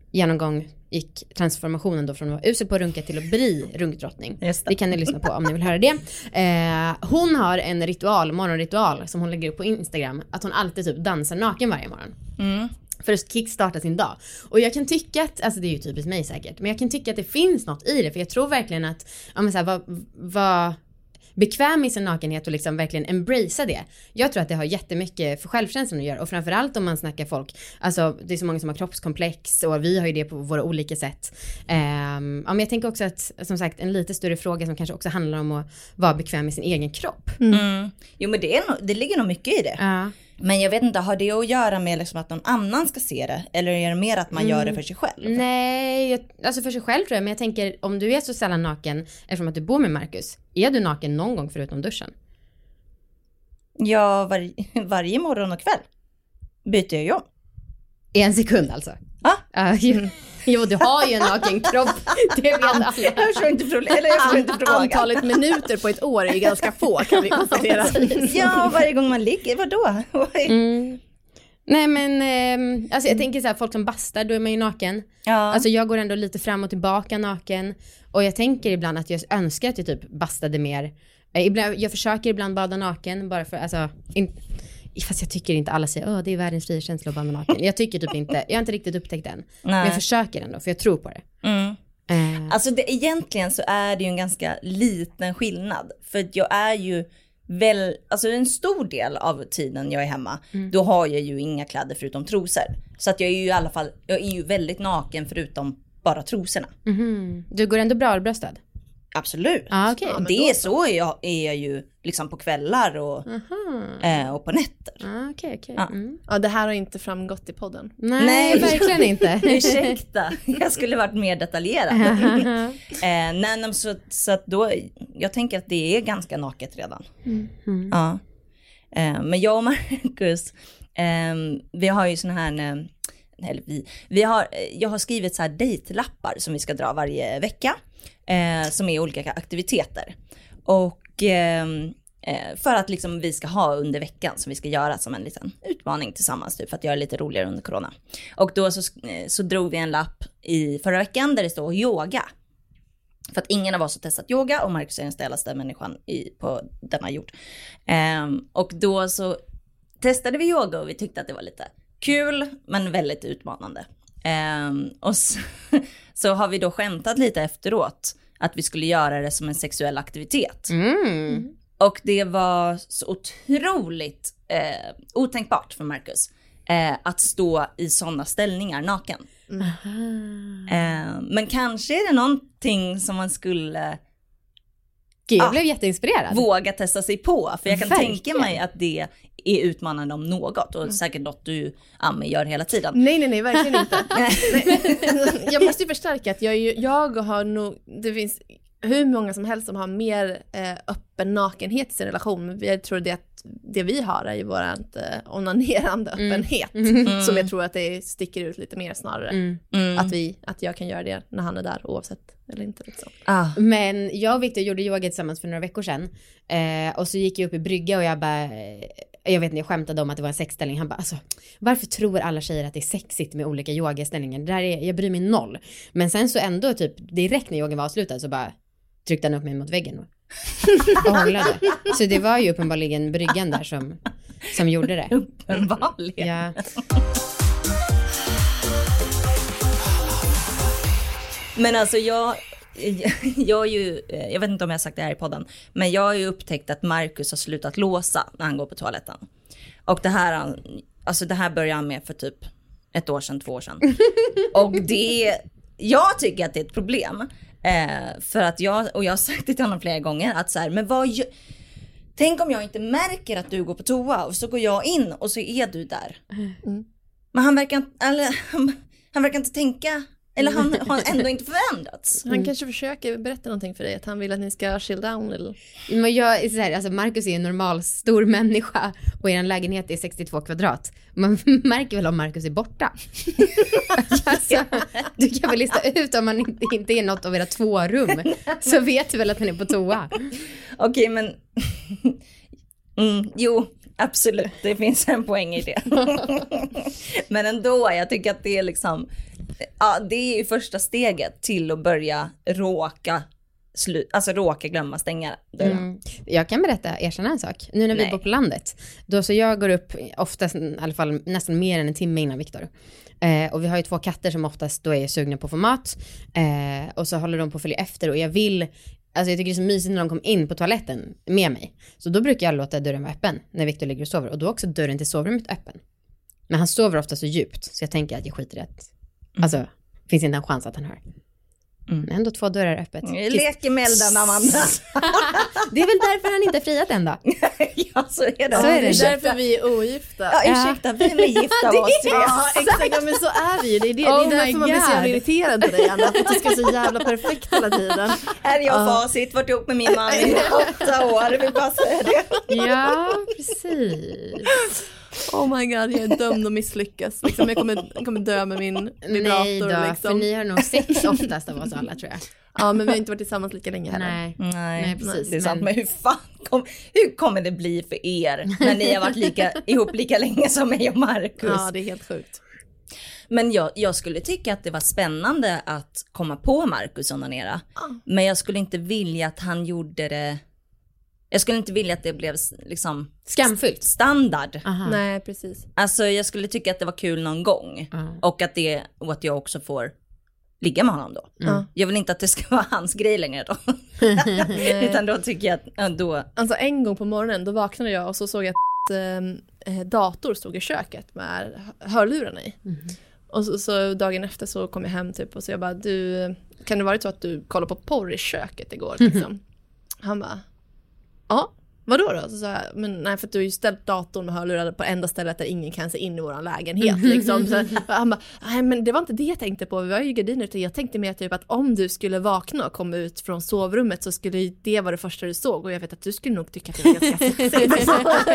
S2: genomgång gick transformationen då från att vara usel på att runka till att bli runkdrottning.
S1: Just det.
S2: Det kan ni lyssna på om ni vill höra det. Eh, hon har en ritual, morgonritual som hon lägger upp på Instagram. Att hon alltid typ dansar naken varje morgon.
S1: Mm.
S2: För att kickstarta sin dag. Och jag kan tycka att, alltså det är ju typiskt mig säkert, men jag kan tycka att det finns något i det. För jag tror verkligen att, ja men så här, vad, vad bekväm i sin nakenhet och liksom verkligen embracea det. Jag tror att det har jättemycket för självkänslan att göra. Och framförallt om man snackar folk. Alltså det är så många som har kroppskomplex. Och vi har ju det på våra olika sätt. Um, ja, men jag tänker också att, som sagt, en lite större fråga som kanske också handlar om att vara bekväm i sin egen kropp.
S1: Mm. Mm. Jo men det, är nog, det ligger nog mycket i det.
S2: Ja.
S1: Men jag vet inte, har det att göra med liksom att någon annan ska se det? Eller är det mer att man mm. gör det för sig själv?
S2: Nej, jag, alltså för sig själv tror jag. Men jag tänker, om du är så sällan naken, eftersom att du bor med Marcus, är du naken någon gång förutom duschen?
S1: Ja, var, varje morgon och kväll byter jag ju om.
S2: En sekund alltså?
S1: Ah?
S2: Uh, jo, jo, du har ju en naken kropp. Det vet alla.
S1: Jag förstår inte, eller jag förstår inte frågan.
S4: Antalet minuter på ett år är ju ganska få, kan vi konstatera.
S1: Ja, varje gång man ligger, vadå?
S2: Mm. Nej men, eh, alltså jag tänker så här, folk som bastar, då är man ju naken.
S1: Ja.
S2: Alltså jag går ändå lite fram och tillbaka naken. Och jag tänker ibland att jag önskar att jag typ bastade mer. Eh, ibland, jag försöker ibland bada naken, bara för, alltså... In, fast jag tycker inte alla säger, åh det är världens frikänsla att bada naken. Jag tycker typ inte, jag har inte riktigt upptäckt den. Nej. Men jag försöker ändå, för jag tror på det.
S1: Mm.
S2: Eh.
S1: Alltså det, egentligen så är det ju en ganska liten skillnad. För att jag är ju väl, alltså en stor del av tiden jag är hemma, mm. då har jag ju inga kläder förutom trosor. Så att jag är ju i alla fall, jag är ju väldigt naken förutom bara trosorna.
S2: Mm-hmm. Du går ändå brödbröstad?
S1: Absolut.
S2: Ah, okay.
S1: Ja, det är så är jag, är jag ju liksom på kvällar och, eh, och på nätter.
S2: Ah, okay, okay.
S1: Ja.
S2: Mm.
S4: Ja, det här har inte framgått i podden.
S2: Nej, nej verkligen inte.
S1: Ursäkta, jag skulle varit mer detaljerad. eh, nej, nej, så, så att då, jag tänker att det är ganska naket redan.
S2: Mm. Mm.
S1: Ja. Eh, men jag och Marcus, eh, vi har ju sån här... Eh, eller vi, vi har, jag har skrivit så här dejtlappar som vi ska dra varje vecka. Eh, som är olika aktiviteter. Och eh, för att liksom vi ska ha under veckan som vi ska göra som en liten utmaning tillsammans typ, för att göra det lite roligare under corona. Och då så, så drog vi en lapp i förra veckan där det står yoga. För att ingen av oss har testat yoga och Marcus är den ställaste människan i, på denna jord. Eh, och då så testade vi yoga och vi tyckte att det var lite kul men väldigt utmanande. Um, och så, så har vi då skämtat lite efteråt att vi skulle göra det som en sexuell aktivitet.
S2: Mm.
S1: Och det var så otroligt eh, otänkbart för Marcus eh, att stå i sådana ställningar naken. Mm. Eh, men kanske är det någonting som man skulle
S2: Gud, jag
S1: ah,
S2: blev jätteinspirerad.
S1: våga testa sig på. För jag kan
S2: Verkligen.
S1: tänka mig att det är utmanande om något. Och mm. säkert något du Ami gör hela tiden.
S4: Nej, nej, nej, verkligen inte. nej. Jag måste ju förstärka att jag, jag har nog, det finns hur många som helst som har mer eh, öppen nakenhet i sin relation. Men jag tror det att det vi har är ju vårat eh, onanerande öppenhet.
S2: Mm.
S4: Mm. Som jag tror att det sticker ut lite mer snarare.
S2: Mm.
S1: Mm.
S4: Att, vi, att jag kan göra det när han är där oavsett eller inte. Liksom.
S1: Ah.
S2: Men jag och Victor gjorde yoga tillsammans för några veckor sedan. Eh, och så gick jag upp i brygga och jag bara... Eh, jag vet inte, jag skämtade om att det var en sexställning. Han bara, alltså, varför tror alla tjejer att det är sexigt med olika yogaställningar? Det där är, jag bryr mig noll. Men sen så ändå typ, direkt när yogan var avslutad så bara tryckte han upp mig mot väggen och, och hånglade. Så det var ju uppenbarligen bryggan där som, som gjorde det.
S1: Uppenbarligen.
S2: Ja.
S1: Men alltså jag, jag är ju, jag vet inte om jag har sagt det här i podden, men jag har ju upptäckt att Marcus har slutat låsa när han går på toaletten. Och det här, alltså det här började han med för typ ett år sedan, två år sedan. Och det, jag tycker att det är ett problem. Eh, för att jag, och jag har sagt det till honom flera gånger, att så här, men vad gör, tänk om jag inte märker att du går på toa och så går jag in och så är du där. Mm. Men han verkar, eller, han, han verkar inte tänka. Eller han har ändå inte förändrats.
S4: Han kanske försöker berätta någonting för dig. Att han vill att ni ska chill down. Eller...
S2: Men jag är så här, alltså Marcus är en normal stor människa. Och er lägenhet är sextiotvå kvadrat. Man märker väl om Marcus är borta. Alltså, du kan väl lista ut om man inte, inte är något av era två rum. Så vet du väl att han är på toa.
S1: Okej, okay, men... Mm, jo, absolut. Det finns en poäng i det. Men ändå, jag tycker att det är liksom... ja, det är ju första steget till att börja råka slu- alltså råka glömma stänga dörren.
S2: Mm. Jag kan berätta, erkänna en sak. Nu när vi
S1: Nej.
S2: bor på landet, då så jag går upp oftast, i alla fall nästan mer än en timme innan Viktor. Eh, och vi har ju två katter som oftast då är sugna på att få mat. Eh, och så håller de på att följa efter och jag vill, alltså jag tycker det är så mysigt när de kommer in på toaletten med mig. Så då brukar jag låta dörren vara öppen när Viktor ligger och sover. Och då är också dörren till sovrummet öppen. Men han sover ofta så djupt så jag tänker att jag skiter i att, alltså finns inte en chans att han hör. Mm. Men ändå två dörrar öppet.
S1: Leker med elden, Amanda.
S2: Det är väl därför han inte är friat än då.
S1: Ja, så är det.
S2: Så är det.
S4: Det är därför vi är ogifta.
S1: Ja, ursäkta, vi är gifta av oss tre.
S4: Ja, exakt. Ja, men så är vi ju. Det är, det. Det är
S2: Oh
S4: därför
S2: my
S4: man blir så
S2: God.
S4: jävla irriterad på dig, Anna. För att du ska så jävla perfekt hela tiden.
S1: Här är jag facit, varit ihop med min man i åtta år. Vi bara säger det.
S2: Ja, precis.
S4: Oh my god, jag är dömd att misslyckas. Liksom, jag, kommer, jag kommer dö med min vibrator.
S2: Nej då,
S4: liksom.
S2: för ni har nog sex oftast av oss alla tror jag.
S4: Ja, men vi har inte varit tillsammans lika länge heller.
S2: Nej.
S1: Nej,
S2: Nej, precis.
S1: det är sant.
S2: Men-
S1: Men hur fan kom, hur kommer det bli för er när ni har varit lika, ihop lika länge som mig och Marcus?
S4: Ja, det är helt sjukt.
S1: Men jag, jag skulle tycka att det var spännande att komma på Marcus onanera.
S4: Ja.
S1: Men jag skulle inte vilja att han gjorde det. Jag skulle inte vilja att det blev liksom
S2: Skamfyllt.
S1: standard.
S2: Aha.
S4: Nej, precis.
S1: Alltså jag skulle tycka att det var kul någon gång.
S2: Ja.
S1: Och att, det, och att jag också får ligga med honom då.
S2: Mm.
S4: Ja.
S1: Jag vill inte att det ska vara hans grej längre då. Utan då tycker jag att ja, då...
S4: Alltså en gång på morgonen då vaknade jag och så såg jag att eh, dator stod i köket med hörlurarna i.
S2: Mm.
S4: Och så, så dagen efter så kom jag hem typ och så jag bara, du, kan det vara så att du kollade på porr i köket igår liksom? Han bara, ja, vadå då? Så sa jag, men nej för att du har ju ställt datorn och hörlurarna på enda stället där ingen kan se in i våran lägenhet liksom. Så han bara, nej men det var inte det jag tänkte på, vi har ju gardiner utan jag tänkte mer typ att om du skulle vakna och komma ut från sovrummet så skulle ju det vara det första du såg och jag vet att du skulle nog tycka att det var ganska sexigt.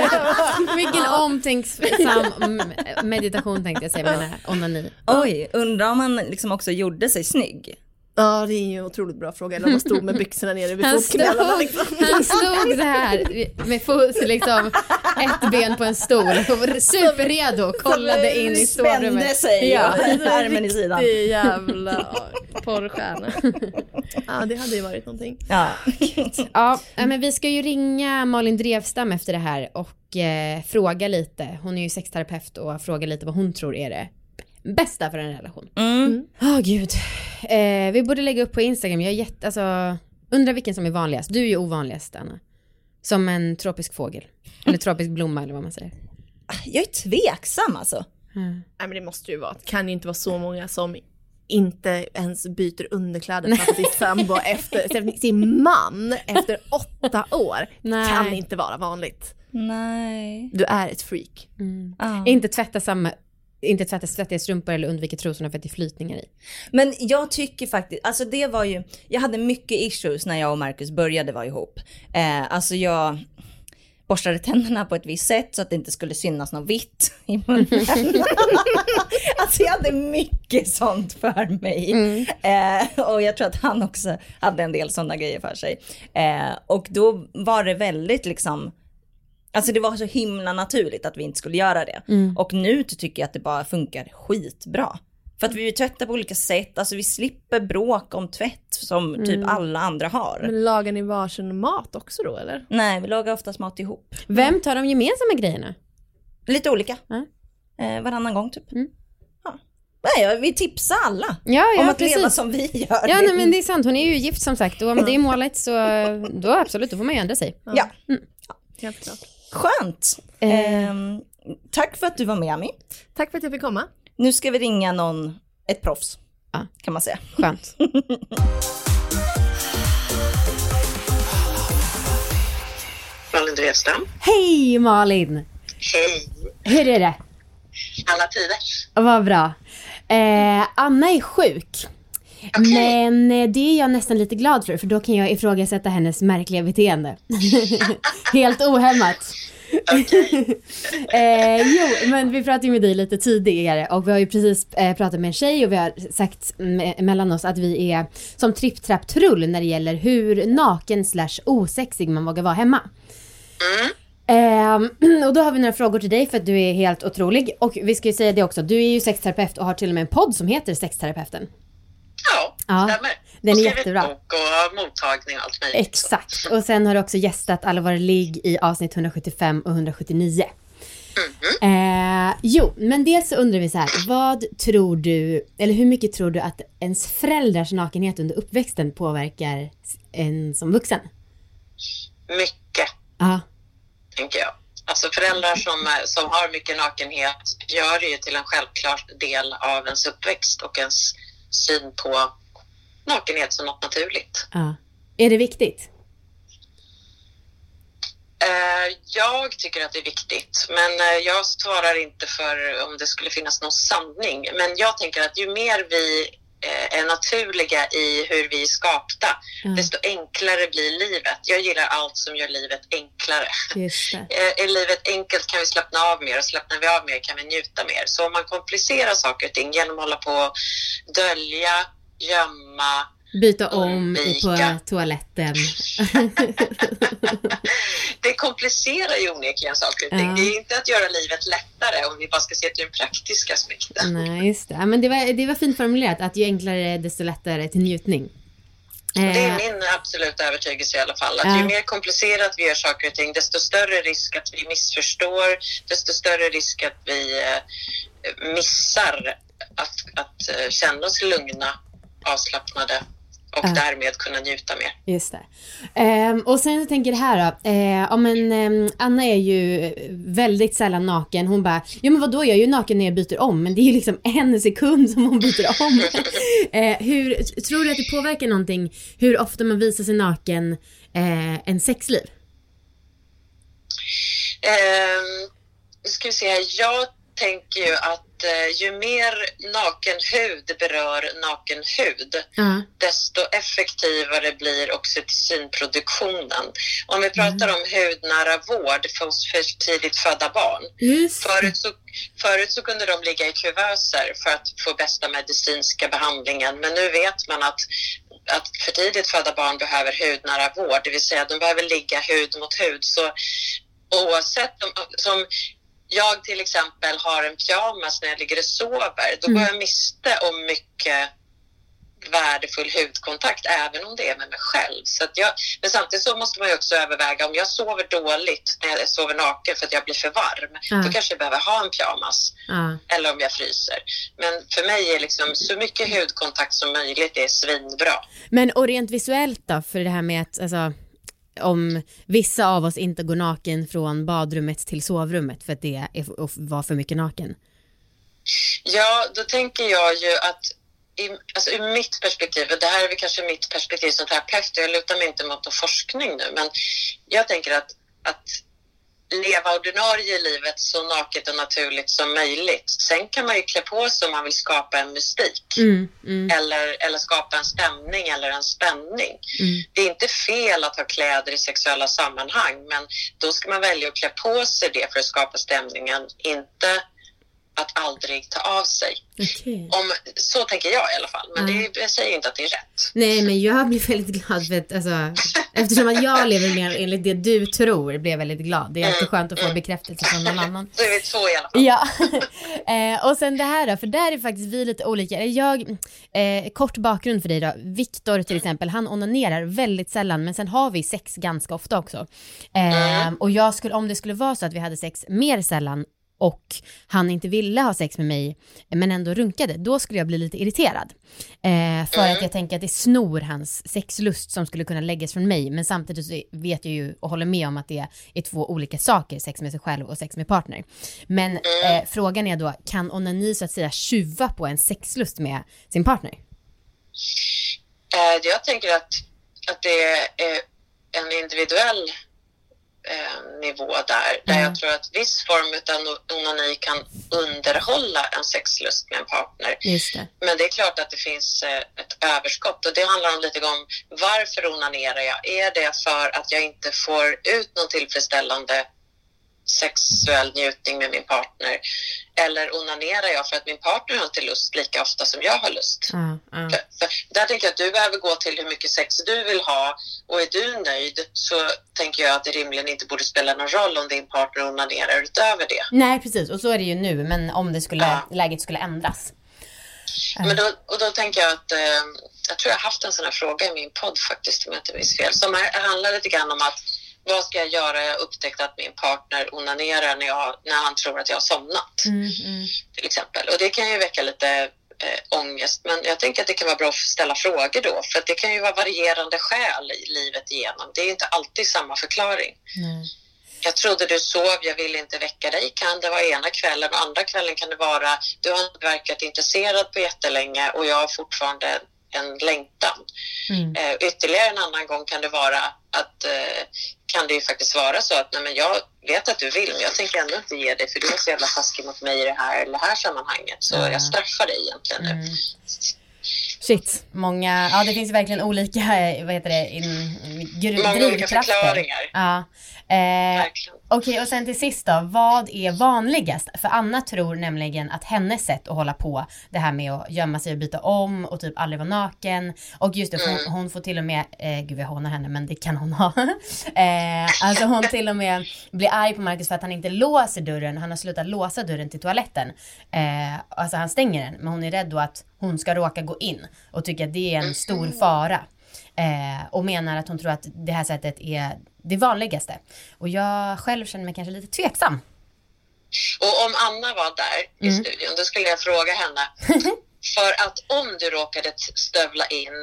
S2: Vilken omtänksam meditation tänkte jag säga med den här onani.
S1: Oj, undrar om han liksom också gjorde sig snygg.
S4: Ja, det är ju en otroligt bra fråga. Eller om man stod med byxorna nere vid
S2: Han stod,
S4: fotknölarna liksom.
S2: han stod så här med fot, liksom, ett ben på en stol, superredo, kollade in i
S1: Spände
S2: sovrummet.
S1: sig
S2: Ja.
S1: och armen i sidan.
S4: Riktig jävla porrstjärna. Ja, det hade ju varit någonting.
S1: Ja.
S2: Ja, men vi ska ju ringa Malin Drevstam efter det här och eh, fråga lite. Hon är ju sexterapeut och fråga lite vad hon tror är det bästa för en relation.
S1: Mm.
S2: Åh oh, gud. Eh, vi borde lägga upp på Instagram. Jag är jätte, alltså, undrar vilken som är vanligast. Du är ju ovanligast, Anna. Som en tropisk fågel. Eller tropisk blomma eller vad man säger.
S1: Jag är tveksam alltså.
S2: Mm.
S4: Nej, men det måste ju vara. Det kan ju inte vara så många som inte ens byter underkläder för sin sambo efter sin man efter åtta år.
S2: Nej.
S4: Kan inte vara vanligt.
S1: Nej.
S4: Du är ett freak.
S2: Mm.
S1: Ja.
S2: Inte tvätta samma inte tvätta svettiga strumpor eller undvika trosorna för att det är flytningar i.
S1: Men jag tycker faktiskt, alltså det var ju, jag hade mycket issues när jag och Marcus började vara ihop. Eh, alltså jag borstade tänderna på ett visst sätt så att det inte skulle synas något vitt i munnen. Alltså jag hade mycket sånt för mig. Mm. Eh, och jag tror att han också hade en del sådana grejer för sig. Eh, och då var det väldigt liksom, alltså det var så himla naturligt att vi inte skulle göra det. Mm. Och nu tycker jag att det bara funkar skitbra. För att vi tvättar på olika sätt. Alltså vi slipper bråk om tvätt som typ mm. alla andra har.
S4: Men lagar ni varsin mat också då eller?
S1: Nej, vi lagar oftast mat ihop.
S2: Vem tar de gemensamma grejerna?
S1: Lite olika.
S2: Mm.
S1: Eh, varannan gång typ.
S2: Mm.
S1: Ja. Nej, vi tipsar alla
S2: ja, ja,
S1: om att
S2: precis.
S1: leva som vi gör.
S2: Ja, nej, men det är sant. Hon är ju gift som sagt. Och om det är målet så då absolut, då får man ju ändra sig.
S1: Ja.
S4: Mm. Ja, helt klart.
S1: Skönt. Eh. Eh, tack för att du var med, Ami.
S4: Tack för att jag fick komma.
S1: Nu ska vi ringa någon, ett proffs,
S2: ja.
S1: kan man säga.
S2: Skönt.
S5: Malin Drevstam.
S2: Hej Malin!
S5: Hej!
S2: Hur är det?
S5: Alla tiders.
S2: Vad bra. Eh, Anna är sjuk. Okay. Men det är jag nästan lite glad för, för då kan jag ifrågasätta hennes märkliga beteende. Helt ohämmat.
S5: Okay.
S2: eh, jo, men vi pratade ju med dig lite tidigare och vi har ju precis eh, pratat med en tjej och vi har sagt me- mellan oss att vi är som tripp-trapp-trull när det gäller hur naken slash osexig man vågar vara hemma.
S5: Mm.
S2: Ehm, och då har vi några frågor till dig för att du är helt otrolig. Och vi ska ju säga det också, du är ju sexterapeut och har till och med en podd som heter Sexterapeuten.
S5: Ja,
S2: Ja,
S5: stämmer.
S2: den
S5: och
S2: är
S5: skrivit
S2: jättebra.
S5: bok och har mottagning och allt möjligt.
S2: Exakt, och sen har du också gästat Allvar ligg i avsnitt hundrasjuttiofem och hundrasjuttionio.
S5: Mm-hmm.
S2: Eh, jo, men dels så undrar vi så här, vad tror du, eller hur mycket tror du att ens föräldrars nakenhet under uppväxten påverkar en som vuxen?
S5: Mycket,
S2: Ja.
S5: tänker jag. Alltså föräldrar som, som har mycket nakenhet gör det ju till en självklar del av ens uppväxt och ens syn på nakenhet som något naturligt.
S2: Ja. Är det viktigt?
S5: Eh, jag tycker att det är viktigt, men eh, jag svarar inte för om det skulle finnas någon sanning. Men jag tänker att ju mer vi eh, är naturliga i hur vi är skapta,
S2: Mm.
S5: desto enklare blir livet. Jag gillar allt som gör livet enklare.
S2: Just det.
S5: Eh, är livet enkelt kan vi slappna av mer, och slappnar vi av mer kan vi njuta mer. Så om man komplicerar saker och ting genom att hålla på och dölja, gömma,
S2: Byta om i på
S5: undvika.
S2: toaletten.
S5: Det komplicerar ju onekligen saker och ting.
S2: Ja.
S5: Det är inte att göra livet lättare om vi bara ska se till den praktiska aspekten.
S2: Nej, just det. Ja, men det var, det var fint formulerat, att ju enklare desto lättare till njutning.
S5: Det är
S2: Eh,
S5: min absoluta övertygelse i alla fall. Att
S2: Ja.
S5: ju mer komplicerat vi gör saker och ting, desto större risk att vi missförstår, desto större risk att vi eh, missar att, att eh, känna oss lugna, avslappnade och
S2: Ja.
S5: därmed kunna njuta mer.
S2: Just det. Ehm, och sen så tänker jag det här då. Eh, ja, men, ehm, Anna är ju väldigt sällan naken. Hon bara, ja men vadå, jag är ju naken när jag byter om. Men det är ju liksom en sekund som hon byter om. eh, hur, tror du att det påverkar någonting hur ofta man visar sig naken eh, en sexliv?
S5: Ehm, nu ska vi se här. Jag tänker ju att eh, ju mer naken hud berör naken hud,
S2: Ja.
S5: desto effektivare blir oxytocinproduktionen. Om vi pratar om hudnära vård för, för tidigt födda barn.
S2: Just det.
S5: Förut så, förut så kunde de ligga i kuvöser för att få bästa medicinska behandlingen. Men nu vet man att, att för tidigt födda barn behöver hudnära vård. Det vill säga de behöver ligga hud mot hud. Så oavsett om, som jag till exempel har en pyjamas när jag ligger och sover, då går jag miste om mycket värdefull hudkontakt, även om det är med mig själv. Så att jag, men samtidigt så måste man ju också överväga, om jag sover dåligt när jag sover naken för att jag blir för varm,
S2: Ja.
S5: då kanske jag behöver ha en pyjamas.
S2: Ja.
S5: Eller om jag fryser. Men för mig är liksom så mycket hudkontakt som möjligt är svinbra.
S2: Men och rent visuellt då, för det här med att alltså, om vissa av oss inte går naken från badrummet till sovrummet för att det är, var för mycket naken.
S5: Ja, då tänker jag ju att i, alltså ur mitt perspektiv, och det här är väl kanske mitt perspektiv som terapeut, jag lutar mig inte mot någon forskning nu, men jag tänker att, att leva ordinarie i livet så naket och naturligt som möjligt. Sen kan man ju klä på sig om man vill skapa en mystik.
S2: Mm, mm,
S5: Eller, eller skapa en stämning eller en spänning.
S2: mm.
S5: Det är inte fel att ha kläder i sexuella sammanhang, men då ska man välja att klä på sig det för att skapa stämningen, inte att aldrig ta av sig.
S2: Okej.
S5: Om, så tänker jag i alla fall, men
S2: Mm.
S5: det, jag säger inte att det är rätt.
S2: Nej, men jag blir väldigt glad för att, alltså, eftersom att jag lever mer enligt det du tror, blir jag väldigt glad. Det är alltid skönt att få bekräftelse från någon annan.
S5: Då är vi två i alla fall.
S2: Ja, eh, och sen det här då, för där är faktiskt vi lite olika. Jag, eh, kort bakgrund för dig då. Viktor till exempel, han onanerar väldigt sällan, men sen har vi sex ganska ofta också. Eh, och jag skulle, om det skulle vara så att vi hade sex mer sällan och han inte ville ha sex med mig men ändå runkade, då skulle jag bli lite irriterad. Eh, för att jag tänker att det snor hans sexlust som skulle kunna läggas från mig, men samtidigt så vet jag ju och håller med om att det är två olika saker, sex med sig själv och sex med partner. Men eh, frågan är då, kan onani så att säga tjuva på en sexlust med sin partner?
S5: Eh, jag tänker att, att det är en individuell eh, nivå där, där
S2: Mm.
S5: jag tror att viss form av onani kan underhålla en sexlust med en partner.
S2: Just det.
S5: Men det är klart att det finns eh, ett överskott, och det handlar om lite om varför onanerar jag? Är det för att jag inte får ut någon tillfredsställande sexuell njutning med min partner? Eller onanerar jag för att min partner har inte lust lika ofta som jag har lust?
S2: Uh, uh.
S5: För, för där tänker jag att du behöver gå till hur mycket sex du vill ha, och är du nöjd så tänker jag att det rimligen inte borde spela någon roll om din partner onanerar utöver det.
S2: Nej, precis. Och så är det ju nu, men om det skulle,
S5: ja.
S2: läget skulle ändras. Uh.
S5: Men då, och då tänker jag att eh, jag tror jag har haft en sån här fråga i min podd faktiskt, om jag inte minns fel, som här, handlar lite grann om att vad ska jag göra? Jag upptäckte att min partner onanerar när, jag, när han tror att jag har somnat.
S2: Mm, mm.
S5: Till exempel. Och det kan ju väcka lite eh, ångest. Men jag tänker att det kan vara bra att ställa frågor då. För att det kan ju vara varierande skäl i livet igenom. Det är inte alltid samma förklaring.
S2: Mm.
S5: Jag trodde du sov, jag vill inte väcka dig. Kan det vara ena kvällen, och andra kvällen kan det vara du har inte verkat intresserad på jättelänge och jag har fortfarande en längtan. Mm. Eh, ytterligare en annan gång kan det vara att eh, kan det ju faktiskt vara så att nej, men jag vet att du vill, men jag tänker ändå inte ge dig för du är så jävla taskig mot mig i det här, eller det här sammanhanget, så mm. jag straffar dig egentligen nu. Mm.
S2: Shit, många, ja det finns verkligen olika, vad heter det, in, gru,
S5: många olika förklaringar.
S2: Ja. Eh, Okej, okay, och sen till sist då, vad är vanligast? För Anna tror nämligen att hennes sätt att hålla på, det här med att gömma sig och byta om och typ aldrig vara naken, och just det, hon, mm. hon får till och med, eh, gud jag hånar henne men det kan hon ha, eh, alltså hon till och med blir arg på Marcus för att han inte låser dörren, han har slutat låsa dörren till toaletten, eh, alltså han stänger den, men hon är rädd då att hon ska råka gå in och tycker att det är en stor fara. Eh, och menar att hon tror att det här sättet är det vanligaste. Och jag själv känner mig kanske lite tveksam.
S5: Och om Anna var där i mm. studion, då skulle jag fråga henne för att om du råkade stövla in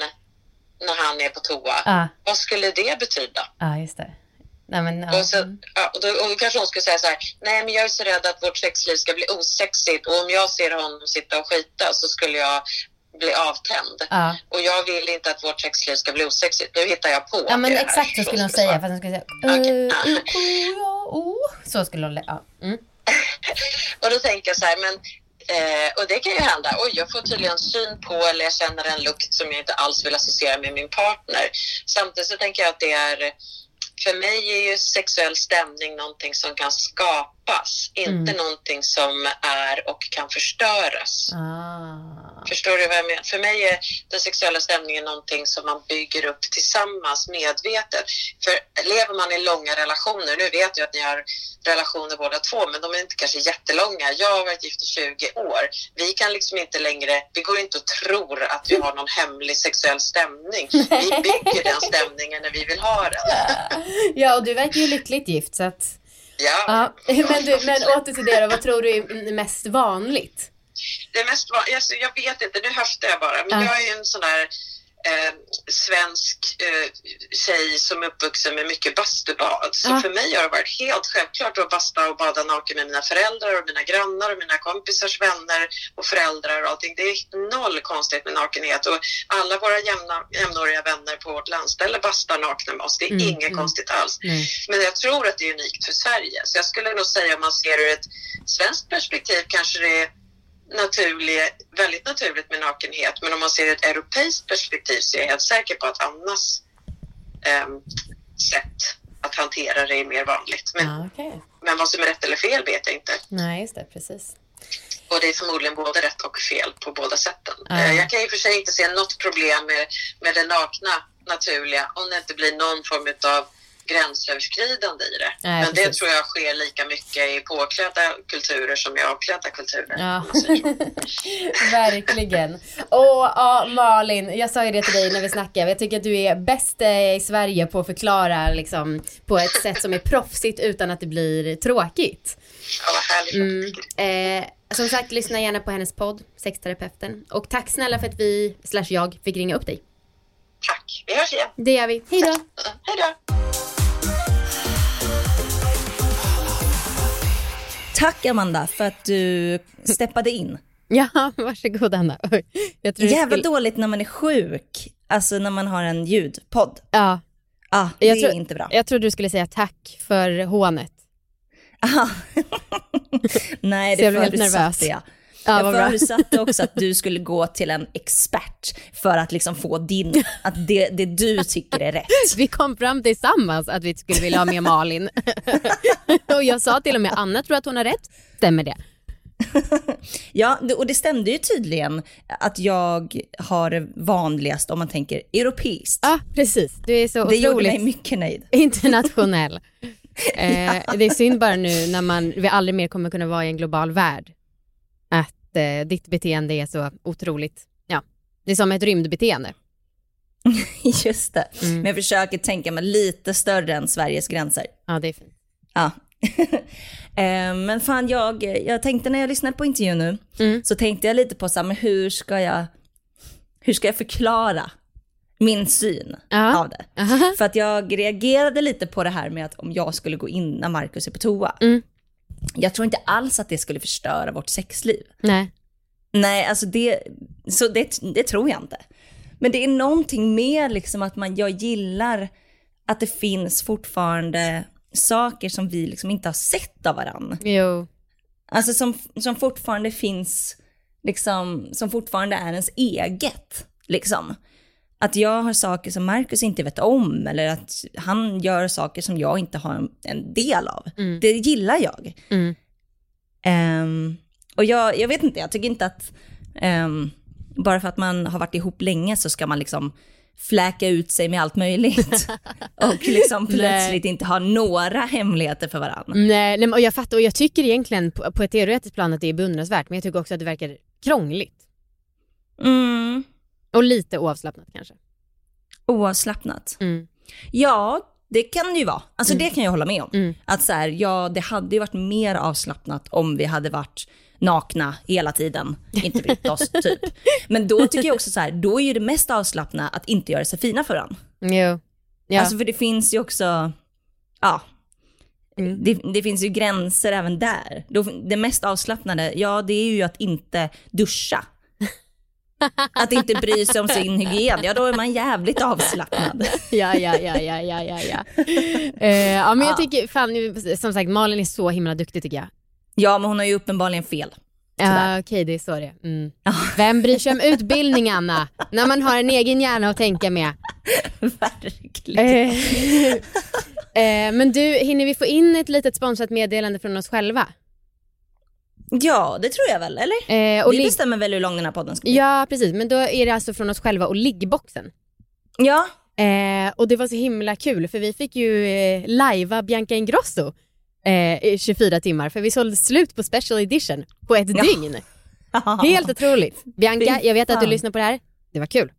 S5: när han är på toa, ah. vad skulle det betyda?
S2: Ja, ah, just det. Nej, men, ja.
S5: och, så, ja, och, då, och då kanske hon skulle säga så här: nej men jag är så rädd att vårt sexliv ska bli osexigt, och om jag ser honom sitta och skita så skulle jag bli avtänd. Ja. Och jag vill inte att vårt sexliv ska bli osexigt. Nu hittar jag på.
S2: Ja, men exakt så skulle hon säga. Fast hon skulle säga okay. uh, uh, uh, så skulle hon ja. mm.
S5: Och då tänker jag så här, men eh, och det kan ju hända. Oj, jag får tydligen syn på, eller jag känner en lukt som jag inte alls vill associera med min partner. Samtidigt så tänker jag att det är, för mig är ju sexuell stämning någonting som kan skapas, mm. inte någonting som är och kan förstöras. Ah. Förstår du vad jag menar? För mig är den sexuella stämningen någonting som man bygger upp tillsammans medvetet. För lever man i långa relationer, nu vet jag att ni har relationer båda två, men de är inte kanske jättelånga. Jag har varit gift i tjugo år. Vi kan liksom inte längre, vi går inte och tror att vi har någon hemlig sexuell stämning. Vi bygger den stämningen när vi vill ha den.
S2: Ja, och du verkar ju lyckligt gift, så att...
S5: Ja.
S2: ja. Men, du, men åter till det då, vad tror du är mest vanligt?
S5: Det mest vanligt, alltså, jag vet inte, nu höftar jag bara, men uh. jag är ju en sån där eh, svensk eh, tjej som är uppvuxen med mycket bastubad. Så uh. för mig har det varit helt självklart att basta och bada naken med mina föräldrar och mina grannar och mina kompisars vänner och föräldrar och allting. Det är noll konstigt med nakenhet, och alla våra jämna, jämnåriga vänner på vårt landställe bastar nakna med oss. Det är mm, inget mm. konstigt alls. Mm. Men jag tror att det är unikt för Sverige. Så jag skulle nog säga, om man ser ur ett svenskt perspektiv, kanske det är naturligt, väldigt naturligt med nakenhet, men om man ser ett europeiskt perspektiv så är jag helt säker på att Annas eh, sätt att hantera det är mer vanligt. Men,
S2: ah, okay.
S5: men vad som är rätt eller fel vet jag inte.
S2: Nej, just det, precis.
S5: Och det är förmodligen både rätt och fel på båda sätten. Ah. Eh, jag kan ju för sig inte se något problem med, med det nakna naturliga om det inte blir någon form av gränsöverskridande i det. Nej, men det precis. Tror jag sker lika mycket i påklädda kulturer som i avklädda kulturer.
S2: Ja. Verkligen. Och ja, Malin, jag sa ju det till dig när vi snackade. Jag tycker att du är bäst i Sverige på att förklara liksom, på ett sätt som är proffsigt utan att det blir tråkigt.
S5: Ja, vad härligt.
S2: Mm. Eh, som sagt, lyssna gärna på hennes podd, Sexterapeuten. Och tack snälla för att vi, slash jag, fick ringa upp dig.
S5: Tack, vi hörs igen.
S2: Det gör vi. Hej då.
S5: Hej då.
S1: Tack Amanda för att du steppade in.
S2: Ja, varsågod Anna. Jag tror
S1: Jävla
S2: skulle...
S1: dåligt när man är sjuk. Alltså när man har en ljudpodd.
S2: Ja.
S1: Ah, det
S2: jag
S1: är
S2: tro...
S1: inte bra.
S2: Jag trodde du skulle säga tack för hånet.
S1: Nej, det
S2: jag
S1: var
S2: helt
S1: du
S2: nervös.
S1: satt, ja.
S2: Ja,
S1: jag
S2: vad bra.
S1: förutsatte också att du skulle gå till en expert för att liksom få din, att det, det du tycker är rätt.
S2: Vi kom fram tillsammans att vi skulle vilja ha med Malin. Och jag sa till och med, Anna tror att hon har rätt. Stämmer det?
S1: Ja, och det stämde ju tydligen att jag har det vanligast om man tänker europeiskt.
S2: Ja, precis. Du är så
S1: det
S2: otroligt
S1: gjorde mig mycket nöjd.
S2: internationell. eh, det är synd bara nu när man, vi aldrig mer kommer kunna vara i en global värld. Att eh, ditt beteende är så otroligt, ja, det är som ett rymdbeteende.
S1: Just det, mm. men jag försöker tänka mig lite större än Sveriges gränser.
S2: Ja, det är fint.
S1: Ja. eh, men fan, jag, jag tänkte när jag lyssnade på intervjun nu mm. så tänkte jag lite på så här, men hur ska jag hur ska jag förklara min syn uh-huh. av det. Uh-huh. För att jag reagerade lite på det här med att om jag skulle gå in när Marcus är på toa. Mm. Jag tror inte alls att det skulle förstöra vårt sexliv.
S2: Nej.
S1: Nej, alltså det, så det, det tror jag inte. Men det är någonting mer liksom att man, jag gillar att det finns fortfarande saker som vi liksom inte har sett av varann.
S2: Jo.
S1: Alltså som, som fortfarande finns, liksom, som fortfarande är ens eget. Liksom. Att jag har saker som Marcus inte vet om, eller att han gör saker som jag inte har en, en del av. Mm. Det gillar jag. Mm. Um, och jag, jag vet inte, jag tycker inte att um, bara för att man har varit ihop länge så ska man liksom fläka ut sig med allt möjligt och liksom plötsligt inte ha några hemligheter för varandra.
S2: Nej, nej, och jag fattar, och jag tycker egentligen på, på ett teoretiskt plan att det är beundransvärt, men jag tycker också att det verkar krångligt.
S1: Mm.
S2: Och lite oavslappnat kanske.
S1: Oavslappnat?
S2: Mm.
S1: Ja, det kan det ju vara. Alltså mm. det kan jag hålla med om. Mm. Att så här, ja, det hade ju varit mer avslappnat om vi hade varit nakna hela tiden, inte brytt oss typ. Men då tycker jag också så här, då är ju det mest avslappna att inte göra sig fina för varandra.
S2: Jo. Ja.
S1: Alltså för det finns ju också, ja, mm. det, det finns ju gränser även där. Då, det mest avslappnade, ja, det är ju att inte duscha. Att inte bry sig om sin hygien. Ja, då är man jävligt avslappnad.
S2: Ja, ja, ja, ja, ja, ja, ja. Uh, ja, men jag tycker, fan, som sagt, Malin är så himla duktig tycker jag.
S1: Ja, men hon har ju uppenbarligen fel.
S2: Ja, uh, okej, okay, det är så det mm. Vem bryr sig om utbildning, Anna? När man har en egen hjärna att tänka med.
S1: Verkligen.
S2: Uh, uh, men du, hinner vi få in ett litet sponsrat meddelande från oss själva?
S1: Ja, det tror jag väl, eller?
S2: Eh, och
S1: vi
S2: lig-
S1: bestämmer väl hur lång den här podden ska bli.
S2: Ja, precis. Men då är det alltså från oss själva och liggboxen.
S1: Ja.
S2: Eh, och det var så himla kul, för vi fick ju eh, lajva Bianca Ingrosso eh, i tjugofyra timmar. För vi sålde slut på special edition på ett ja. dygn. Helt otroligt. Bianca, jag vet att du lyssnar på det här. Det var kul.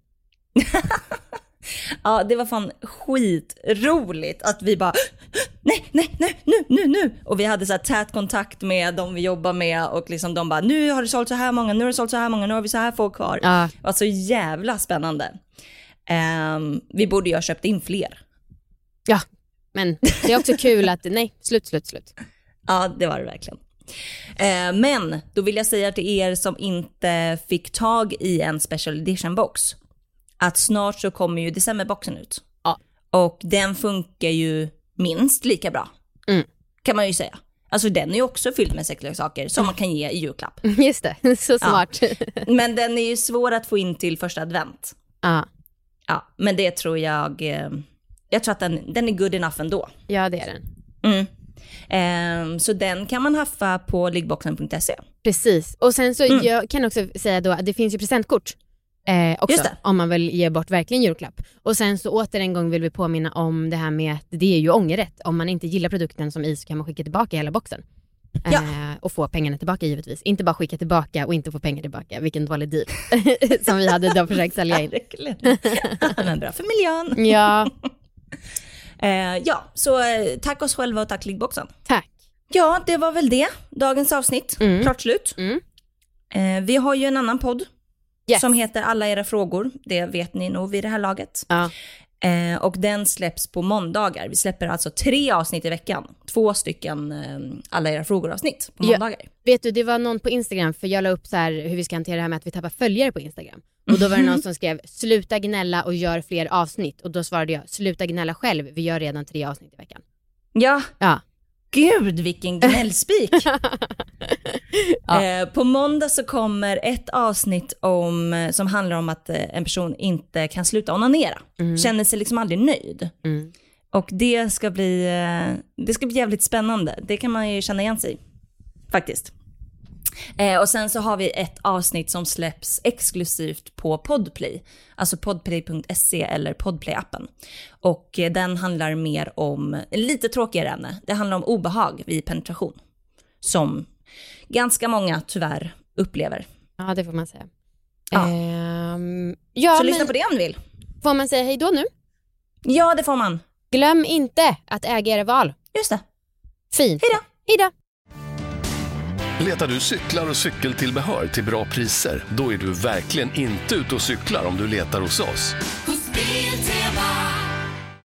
S1: Ja, det var fan skitroligt att vi bara nej, nej, nej, nu, nu, nu. Och vi hade så här tät kontakt med de vi jobbar med och liksom de bara, nu har du sålt så här många, nu har du sålt så här många, nu har vi så här folk kvar.
S2: Ja.
S1: Det var så jävla spännande. Um, vi borde ju ha köpt in fler.
S2: Ja, men det är också kul att, nej, slut, slut, slut.
S1: Ja, det var det verkligen. Uh, men då vill jag säga till er som inte fick tag i en special edition box att snart så kommer ju decemberboxen ut.
S2: Ja.
S1: Och den funkar ju minst lika bra. Mm. Kan man ju säga. Alltså den är ju också fylld med sexleksaker som man kan ge i julklapp.
S2: Just det, så smart.
S1: Ja. Men den är ju svår att få in till första advent.
S2: Ja.
S1: Ja, men det tror jag, jag tror att den, den är good enough ändå.
S2: Ja, det är den.
S1: Mm. Um, så den kan man haffa på liggboxen punkt se.
S2: Precis, och sen så mm. jag kan också säga då att det finns ju presentkort. Eh, också, om man vill ge bort verkligen julklapp. Och sen så åter en gång vill vi påminna om det här med att det är ju ångerrätt. Om man inte gillar produkten som is kan man skicka tillbaka hela boxen. Eh, ja. Och få pengarna tillbaka givetvis. Inte bara skicka tillbaka och inte få pengar tillbaka. Vilken dålig deal som vi hade då försökt sälja in.
S1: Men bra för miljön.
S2: Ja.
S1: eh, Ja, så eh, tack oss själva och tack liggboxen.
S2: Tack.
S1: Ja, det var väl det. Dagens avsnitt. Mm. Klart slut.
S2: Mm.
S1: Eh, vi har ju en annan podd.
S2: Yes.
S1: Som heter Alla era frågor. Det vet ni nog vid det här laget.
S2: Ja.
S1: Eh, och den släpps på måndagar. Vi släpper alltså tre avsnitt i veckan. Två stycken eh, Alla era frågor-avsnitt på måndagar.
S2: Ja. Vet du, det var någon på Instagram, för jag la upp så här hur vi ska hantera det här med att vi tappar följare på Instagram. Och då var det någon som skrev, sluta gnälla och gör fler avsnitt. Och då svarade jag, sluta gnälla själv, vi gör redan tre avsnitt i veckan.
S1: Ja.
S2: Ja.
S1: Gud, vilken gnällspik. ja. eh, på måndag så kommer ett avsnitt om, som handlar om att eh, en person inte kan sluta onanera. Mm. Känner sig liksom aldrig nöjd. Mm. Och det ska bli eh, det ska bli jävligt spännande. Det kan man ju känna igen sig faktiskt. Eh, och sen så har vi ett avsnitt som släpps exklusivt på Podplay. Alltså podplay punkt se eller Podplay-appen. Och eh, den handlar mer om, lite tråkigare ämne. Det handlar om obehag vid penetration. Som ganska många tyvärr upplever.
S2: Ja, det får man säga.
S1: Ja.
S2: Ehm, ja,
S1: så
S2: men
S1: lyssna på det om ni vill.
S2: Får man säga hej då nu?
S1: Ja, det får man.
S2: Glöm inte att äga era val.
S1: Just det.
S2: Fint.
S1: Hej då.
S2: Hej då.
S3: Letar du cyklar och cykeltillbehör till bra priser? Då är du verkligen inte ute och cyklar om du letar hos oss.
S6: Hos B T